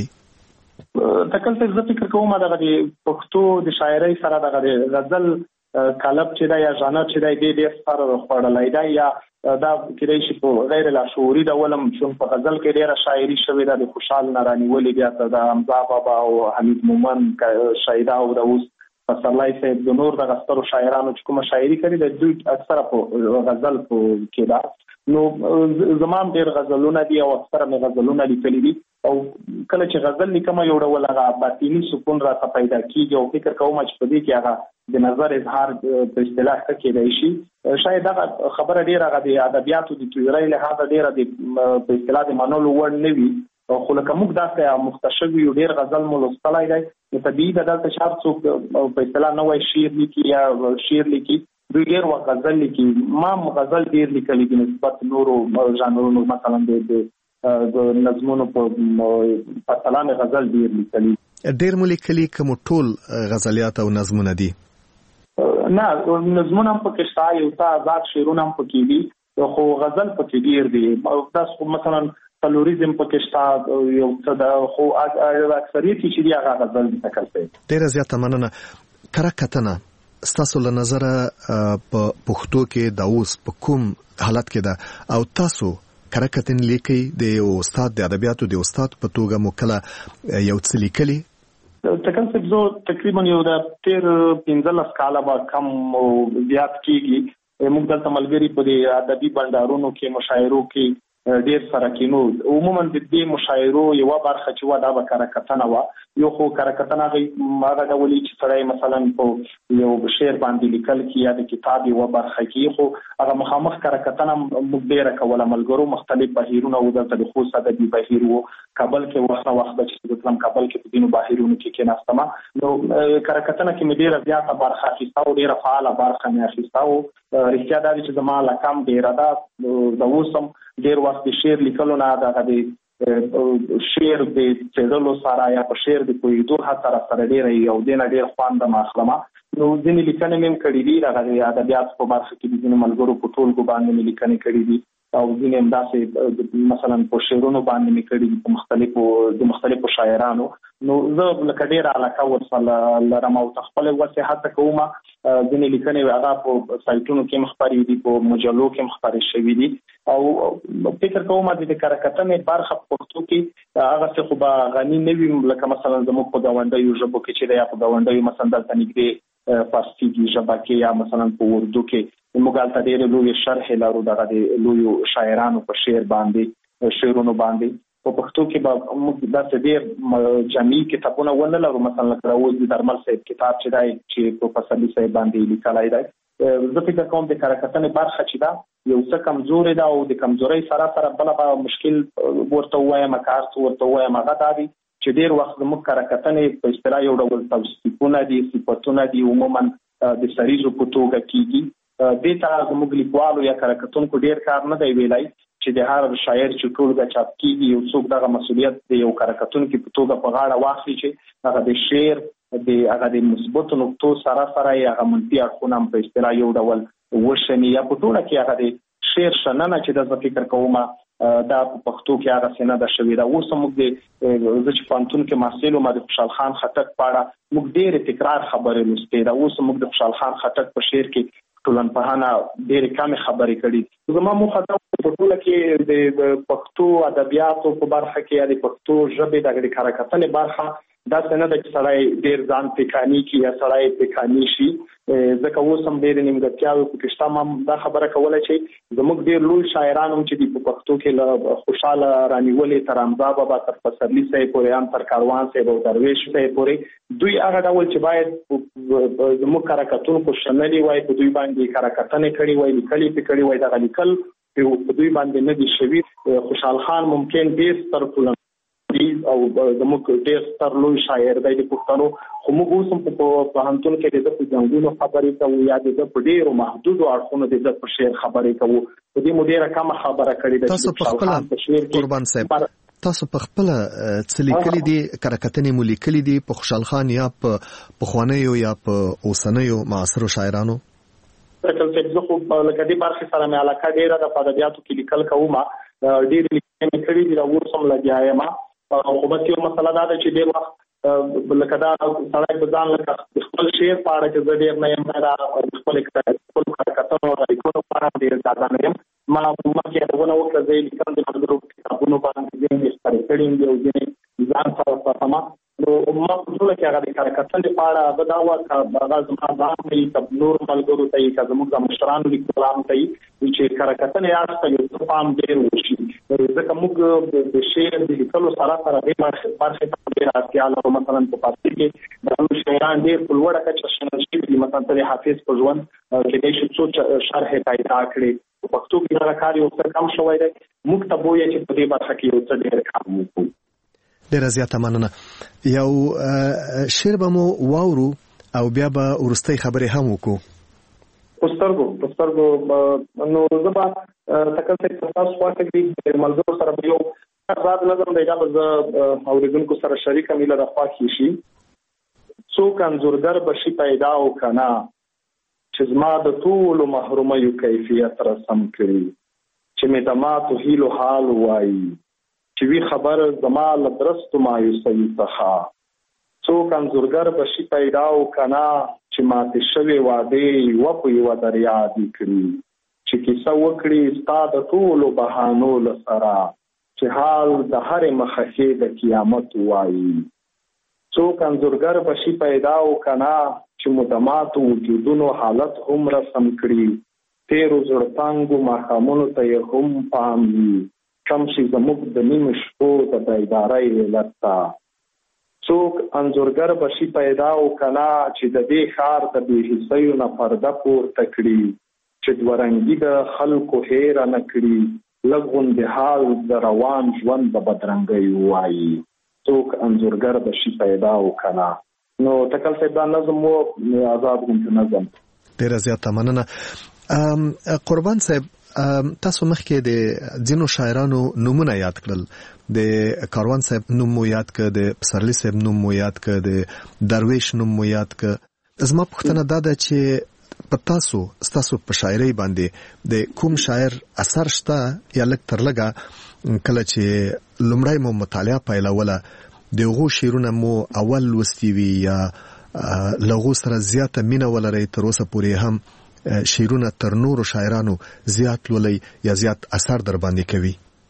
تکل صاحب زه فکر کوم دغه د پښتو د شاعرۍ سره دغه د غزل قالب چې دی یا ژانر چې دی ډېر ډېر سر خوړلی دی یا دا کېدای شي په غیر لاشعوري ډول هم چون په غزل کې ډېره شاعري شوې ده د خوشحال نه رانیولې بیا ته د حمزه بابا او حمید مومند شاعره او د اوس پسرلی صاحب د نور دغه سترو شاعرانو چې کومه شاعري کوي د دوی اکثره په غزل په کې ده نو زما هم ډېر غزلونه دي او اکثره مې غزلونه لیکلي دي او کله چې غزل لیکم یو ډول هغه باطني سکون راته پیدا کېږي او فکر کوم چې په دې کې هغه د نظر اظهار په اصطلاح ښه کېدای شي شاید دغه خبره ډېره هغه د ادبیاتو د تیورۍ لحاظه ډېره د په اصطلاح د منلو وړ نه وي خو لکه موږ داسې مخته یو ډېر غزل مو لوستلی دی نو طبیعي ده دلته چې هر څوک په اصطلاح نوی شعر لیکي یا شعر لیکي دوی ډېر وخت غزل لیکي ما هم غزل ډېر لیکلی دي نسبت نورو ژانرونو مثلا د نظمونو په پرتله مې غزل ډېر لیکلي ډېر مو لیکلي که مو ټول غزلیات او نظمونه دي نه نظمونه هم پکې شته یو څه آزاد شعرونه هم پکې دي خو غزل پکې ډېر دي داس مثلا فلوریزم پکې شته یو څه ده خو اکثریت چې دی هغه غزل دي تکل صاحب ډېره زیاته مننه کره کتنه ستاسو له نظره په پښتو کې د اوس په کوم حالت کې ده او تاسو کرکتن لیکي د یو استاد د ادبیاتو د استاد په توګه مو کله یو څه لیکلي؟ تکل څه زه تقریبا یو د تیر پنځلس کاله به کم زیات کېږي موږ دلته ملګري په دې ادبي بندارونو کې مشاعرو کې ډیر سره کینو. عموما د دې مشاعرو یو برخه چې و دا به کرکتنه و، یو خو کرکتنه هغه ډول چې سړی مثلا په یو شعر باندې لیکل کې یا د کتاب یو برخه کې، خو هغه مخامخ کرکتنه موږ ډیره کوله. ملګرو مختلف بهیرونه و دلته د خوست ادبي بهیر و کابل کې وخت وخت چې د اسلام کابل کې په دینو بهیرونو کې کې ناستمه نو کرکتنه کې مې ډیره زیاته برخه اخیسته او ډیره فعاله برخه مې اخیسته او رښتیا دا چې زما لکم ډیره ده د اوسم ډیر وخت د شعر لیکلو نه دغه د شعر د څېړلو سره یا په شعر د پوهېدو هڅه راسره ډېره یو دې نه ډېر خوند م اخلمه. نو ځینې لیکنې مې هم کړي دي دغه د ادبیاتو په برخه کې د ځینو ملګرو په ټولګو باندې مې لیکنې کړي دي او ځینې همداسې مثلا په شعرونو باندې مې کړي دي په مختلفو د مختلفو شاعرانو. نو زه لکه ډېره علاقه ورسره لرم او خپلې وسې هڅه کوم ځینې لیکنې هغه په سایټونو کې هم خپرې دي، په مجلو کې هم خپرې شوي دي او فکر کوم چې د کرکتنې برخه په پښتو کې هغه څه خو به غني نه وي لکه مثلا زموږ په ګاونډیو ژبو کې چې دی یا په ګاونډیو مثلا دلته نږدې فارسي ژبه کې یا مثلا په اردو کې موږ هلته ډېرې لویې شرحې لرو دغه د لویو شاعرانو په شعر باندې شعرونو باندې. په پښتو کې به موږ داسې ډېر جامع کتابونه ونه لرو، مثلا لکه راوز د درمل صاحب کتاب چې دی چې په پسرلي صاحب باندې لیکلی دی. زه فکر کوم د کرکتنې برخه چې ده یو څه کمزورې ده او د کمزورۍ سره سره بله به مشکل ورته ووایم که هر څه ورته ووایم هغه دا دی چې ډېر وخت زموږ کرکتنې په اصطلاح یو ډول توصیفونه دي، صفتونه دي، عموما د سریزو په توګه کېږي. دې ته زموږ لیکوالو یا کرکتونکو ډېر کار نه دی ویلی چې د هر شاعر چې ټولګه چاپ کېږي یو څوک دغه مسؤلیت د یو کرکتونکي په توګه په غاړه واخلي چې هغه د شعر د هغه د مثبتو نقطو سره سره یې هغه منفي اړخونه هم په اصطلاح یو ډول وشني یا په ټوله کې هغه د شعر شننه چې ده زه فکر کوم دا په پښتو کې هغسې نه ده شوې ده. اوس موږ د زه چې پوهنتون کې محصل وم د خوشحال خان خټک په اړه موږ ډېرې تکرار خبرې لوستې ده. اوس موږ د خوشحال خان خټک په شعر کې ټولنپوهنه ډېرې کمې خبرې کړي. زما موخه دا په ټوله کې د پښتو ادبیاتو په برخه کې یا د پښتو ژبې د کرکتنې برخه داسې نه ده چې سړی ډېر ځان پیکاني کړي یا سړی پیکاني شي، ځکه اوس هم ډېرې نیمګړتیاوې پکې شته. ما دا خبره کوله چې زموږ ډېر لوی شاعران هم چې دي په پښتو کې له خوشحاله رانیولې تر حمزه بابا تر پسرلي صاحب پورې هم تر کاروان صاحب او درویش صاحب پورې دوی هغه ډول چې باید زموږ کرکتونکو شنلي وای په دوی باندې کرکتنې کړي وای لیکلي پې کړي وای دغه لیکل په دوی باندې نه دي شوي. خوشحال خان ممکن ډېر ستر ټولن او زموږ ډېر ستر لوی شاعر دی د پښتنو، خو موږ اوس هم په پوهنتون کې د ده په جنګونو خبرې کوو یا د ده په ډېرو محدودو اړخونو د ده په شعر خبرې کوو. په دې مو ډېره کمه خبره کړې ده. تاسو په خپله قربان صاحب تاسو په خپله څه لیکلي دي، کرکتنې مو لیکلي دي په خوشحال خان یا په پخوانیو یا په اوسنیو معاصرو شاعرانو؟ زه خو لکه دې برخې سره مې علاقه ډېره ده، په ادبیاتو کې لیکل کوم، ډېرې لیکنې مې کړي دي، اوس هم لګیا یم. خو بس یو مسله دا ده چې ډېر وخت لکه دا سړی په ځان لکه د خپل شعر په اړه چې زه ډېر نه یم، دا د خپل خپلو کرکتنو او لیکنو په اړه ډېر ډاډه نه یم. ما مخکې یادونه وکړه زه یې لیکم د ملګرو کتابونو باندې ځینې یې خپرې کړي دي او ځینې ځان سره ساتمه. نو ما په ټوله کې هغه د کرکتنې په اړه هغه دا وه که هغه زما ځان ته وي که نور ملګرو ته وي که زموږ د مشرانو لیکوالانو ته وي چې کرکتنې اړخ ته یو څه پام ډېر وشي، ځکه موږ د شعر د لیکلو سره سره دې برخې ته ډېره اړتیا لرو. مثلا په فارسي کې د نور شاعران ډېر په لوړه کچه شنل شوي دي، مثلا ته د حافظ په ژوند کېدای شي څو شرحې پیدا کړي. په پښتو کې دغه کار یو څه کم شوی دی، موږ ته بویه چې په دې برخه کې یو څه ډېر کار وکړو. ډېره زیاته مننه. یو شعر به مو واورو او بیا به وروستۍ خبرې هم وکړو. په سترګو په سترګو نو زه به تکل صاحب تاسو خواته کې د ملګرو سره به یو راز نظم دی، دا به زه اورېدونکو سره شریکه مې له رخوا کېږي. څوک انځورګر به شي پیدا او که نه چې زما د ټولو محرومیو کیفیت رسم کړي، چې مې د ماتو هیلو حال وایي، چې وی خبر زما لدرستو مایوسۍ څخه. څوک انځورګر به شي پیدا او که نه چې ماتې شوې وعدې یوه په یوه در یادې کړي، چې کیسه وکړي ستا د ټولو بهانو له سره، چې حال د هرې مخکې د قیامت وایي. څوک انځورګر به شي پیدا و که نه، چې مدماتو وجودونو حالت هم رسم کړي، تیرو زړه تنګو ماښامونو ته یې هم پام وي، کم شي زموږ د نیمو شپو د بیدارۍ علت ته. څوک انځورګر به شي پیدا و که نه، چې د دې ښار د بې حسیو نه پرده پورته کړي، چې دوه رنګي د خلکو هیره نه کړي، لږ غوندې حال د روان ژوند د بدرنګۍ وایي. څوک انځورګر به شي پیدا و که نه. نو ټکل صاحب دا نظم و آزاد غوندې نظم. ډېره زیاته مننه. قربان صاحب، تاسو مخکې د ځینو شاعرانو نومونه یاد کړل، د کاروان صاحب نوم مو یاد کړ، د پسرلی صاحب نوم مو یاد کړ، د درویش نوم مو یاد کړ. زما پوښتنه دا ده چې په تاسو ستاسو په شاعرۍ باندې د کوم شاعر اثر شته یا لږ تر لږه کله چې لومړی مو مطالعه پیلوله د هغو شعرونه مو اول لوستي وي یا له هغو سره زیاته مینه ولرئ تر اوسه پورې هم شعرونه تر نورو شاعرانو زیات لولئ یا زیات اثر در باندې کوي؟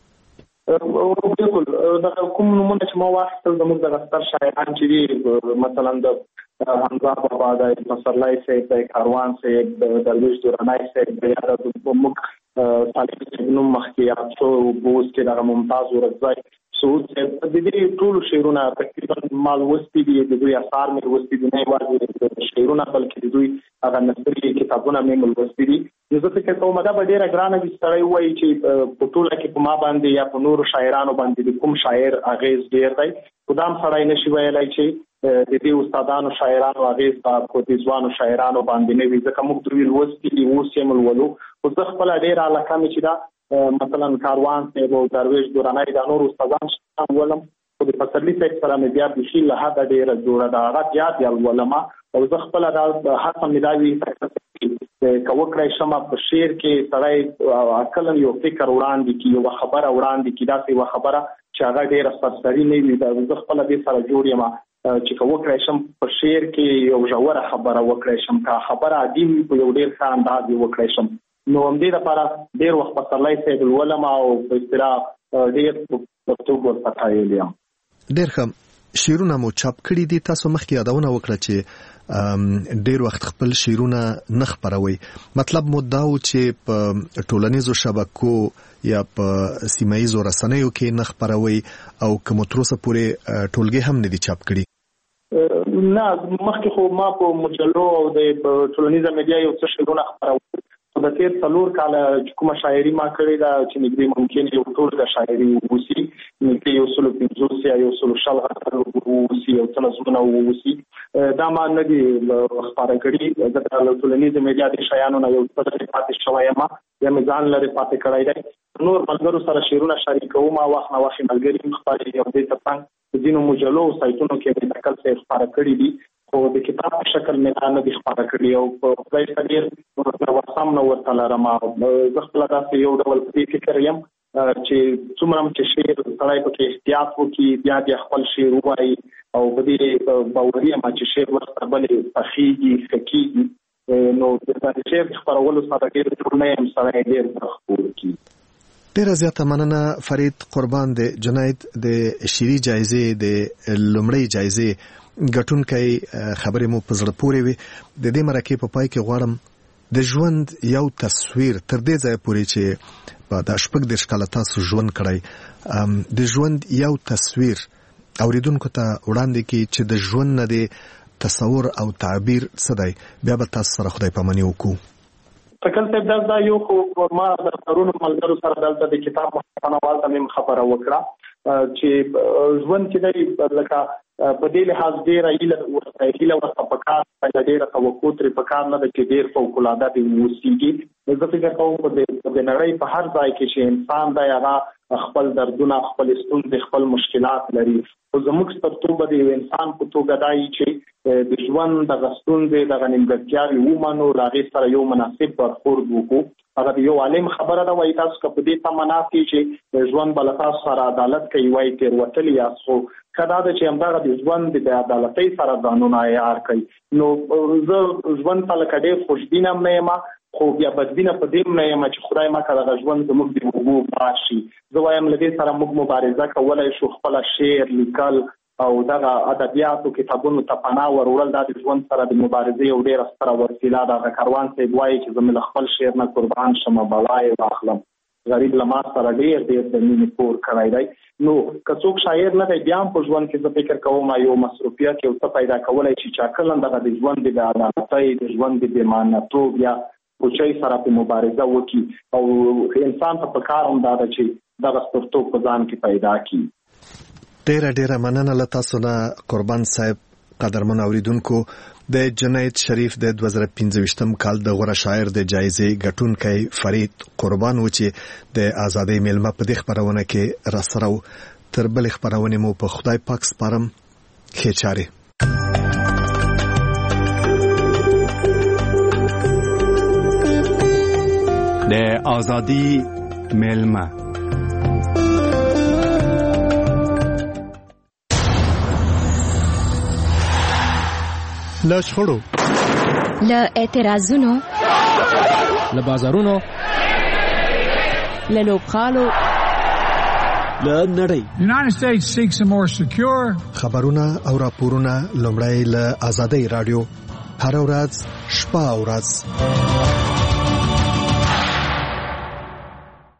بالکل. دا کوم نومونه چې ما واخیستل زموږ د ستر شاعران چې دي، مثلا د حمزه بابا، د پسرلی صاحب، د کاروان صاحب، د درویش درانی صاحب، د یا د موږ طالب صاحب نوم مخکې یاد شو، اوس کې دغه ممتاز ورکزی سعود صاحب، د دې ټولو شعرونه تقریبا ما لوستي دي، د دوی اثار مې لوستي دي، نه یوازې شعرونه بلکې د دوی هغه نثري کتابونه مې لوستي دي. نو زه فکر کوم دا به ډېره ګرانه وي سړی ووایي چې په ټوله کې په ما باندې یا په نورو شاعرانو باندې د کوم شاعر اغېز ډېر دی، خو دا هم سړی نشي ویلی چې د دې استادانو شاعرانو اغېز به په دې ځوانو شاعرانو باندې نه وي، ځکه موږ دوی لوستي دي، اوس یې م لولو. خو زه خپله ډېره علاقه مې چې دا مثلا کاروان صاحب او درویش درانی دا نور استادان شته ولم، خو د پسرلي صاحب سره مې بیا بیخي له حده ډېره جوړه ده، هغه بیا بیا لولم. او زه خپله دا هڅه مې دا وي که وکړی شم په شعر کې سړی کله یو فکر وړاندې کړي، یوه خبره وړاندې کړي، داسې یوه خبره چې هغه ډېره سرسري نه وي. زه خپله دې سره جوړ یم چې که وکړی شم په شعر کې یو ژوره خبره وکړی شم، که خبره عادي وي په یو ډېر ښه انداز یې وکړی شم. نو همدې لپاره ډېر وخت پسرلی صاحب لولم او په اصطلاح ډېر په توګه ورته قایل یم. ډېر ښه. شعرونه مو چاپ کړي دي. تاسو مخکې یادونه وکړه چې ډېر وخت خپل شعرونه نه خپروئ. مطلب مو دا و چې په ټولنیزو شبکو یا په سیمه ییزو رسنیو کې نه خپروئ او که مو تر اوسه پورې ټولګې هم نه دي چاپ کړي؟ نه، مخکې خو ما په مجلو او د ټولنیزه میډیا یو څه شعرونه خپرول. د تېر څلور کاله چې کومه شاعري ما کړې ده چې نږدې ممکن یو ټولګه شاعري واوسي، نږدې یو سلو پنځوس یا یو سلو شل غزل واوسي، یو څه نظمونه واوسي، دا ما نه دي خپاره کړي. ځکه له ټولنیزې میډیا د شیانو نه یو څه لرې پاتې شوی یم یا مې ځان لرې پاتې کړی دی. نور ملګرو سره شعرونه شریکوم، وخت نه وخت ملګري هم خپرېږي او دې ته څنګ په ځینو مجلو او سایټونو کې مې ټکل څه خپاره کړي دي، خو د کتاب په شکل مې دا نه دي خپاره کړي او په خدای ته ډېر وسم نه ورته لرم. زه خپله داسې یو ډول په دې فکر یم چې څومره چې شعر سړی پکې احتیاط وکړي، بیا بیا خپل شعر ووایي او په دې باوري یم چې شعر ورته بلې پخېږي، ښه کېږي. نو د شعر خپرولو سره ډېر جوړ نه یم، سړی ډېر خپور کړي. ډېره زیاته مننه فرید قربان. د جنید د شعري جایزې د لومړۍ جایزې ګټونکی خبرې مو په زړه پورې وي. د دې مرکې په پای کې غواړم د ژوند یو تصویر تر دې ځایه پورې چې په دا شپږ دېرش کاله تاسو ژوند کړی، د ژوند یو تصویر اوریدونکو ته وړاندې کړي چې د ژوند نه د تصور او تعبیر څه دی، بیا به تاسو سره خدای پاماني وکړو. ټکل صاحب دا یو خو ما د پرونو ملګرو سره دلته د کتاب محتوا والته مې خبره وکړه چې ژوند کې دی لکه په دې لحاظ ډېره هیله ورته هیله ورته پکار ده، ډېره توقع ترې پکار نه ده چې ډېر فوق‌العاده دې واوسېږي. زه فکر کوم په د نړۍ په هر ځای کې چې انسان دی هغه خپل دردونه، خپل ستونزې، خپل مشکلات لري. خو زموږ سترتوبه د یو انسان په توګه دا وي چې د ژوند دغه ستونزې، دغه نیمګړتیاوې ومنو، له هغې سره یو مناسب برخورد وکړو. هغه د یو عالم خبره ده، وایي تاسو که په دې تمه ناست یئ چې ژوند به له تاسو سره عدالت کوي، وایي تېروتلي یاست، خو کدا د چې همدغه د ژوند د بې عدالتۍ سره ځانونه عیار کوي. نو زه ژوند ته لکه ډېر خوشبینه هم نه یم، خو بیا بدبینه په دې هم نه یم چې خدای ما که دغه ژوند زموږ د اوږو بار شي. زه وایم له دې سره موږ مبارزه کولی شو، خپله شعر لیکل او دغه ادبیاتو کتابونو ته پناه وروړل دا د ژوند سره د مبارزې یو ډېره ستره وسیله ده. هغه کاروان صاحب وایي چې زه مې له خپل شعر نه قربان شم بلا یې واخلم، غریب له ما سره ډېر ډېر د مینې پور کړی دی. نو که څوک شاعر نه دی بیا هم په ژوند کې زه فکر کوم یو مصروفیت یو څه پیدا کولی شي چې کله دغه د ژوند د بې عدالتۍ د ژوند د بېمعنیتوب یا پوچۍ سره په مبارزه وکړي او انسان ته پکار هم دا ده چې دغه سترتوب په ځان کې پیدا کړي. ډیره ډیره مننه له تاسو نه قربان صاحب. قدرمن اوریدونکو، د جنید شریف د دوه زره پنځه کال د غوره شاعر د جایزې ګټونکی فرید قربان و چې د ازادۍ میلمه په دې خبرونه کې راسره و. تر بلې خبرونه مو په خدای پاک سپارم. ښې چارې. د ازادۍ میلمه له شخړو، له اعتراضونو، له بازارونو، له لوبغالو، له نړۍ. United States seeks a more secure. خبرونه او راپورونه لومړی له ازادۍ رادیو هر ورځ شپه او ورځ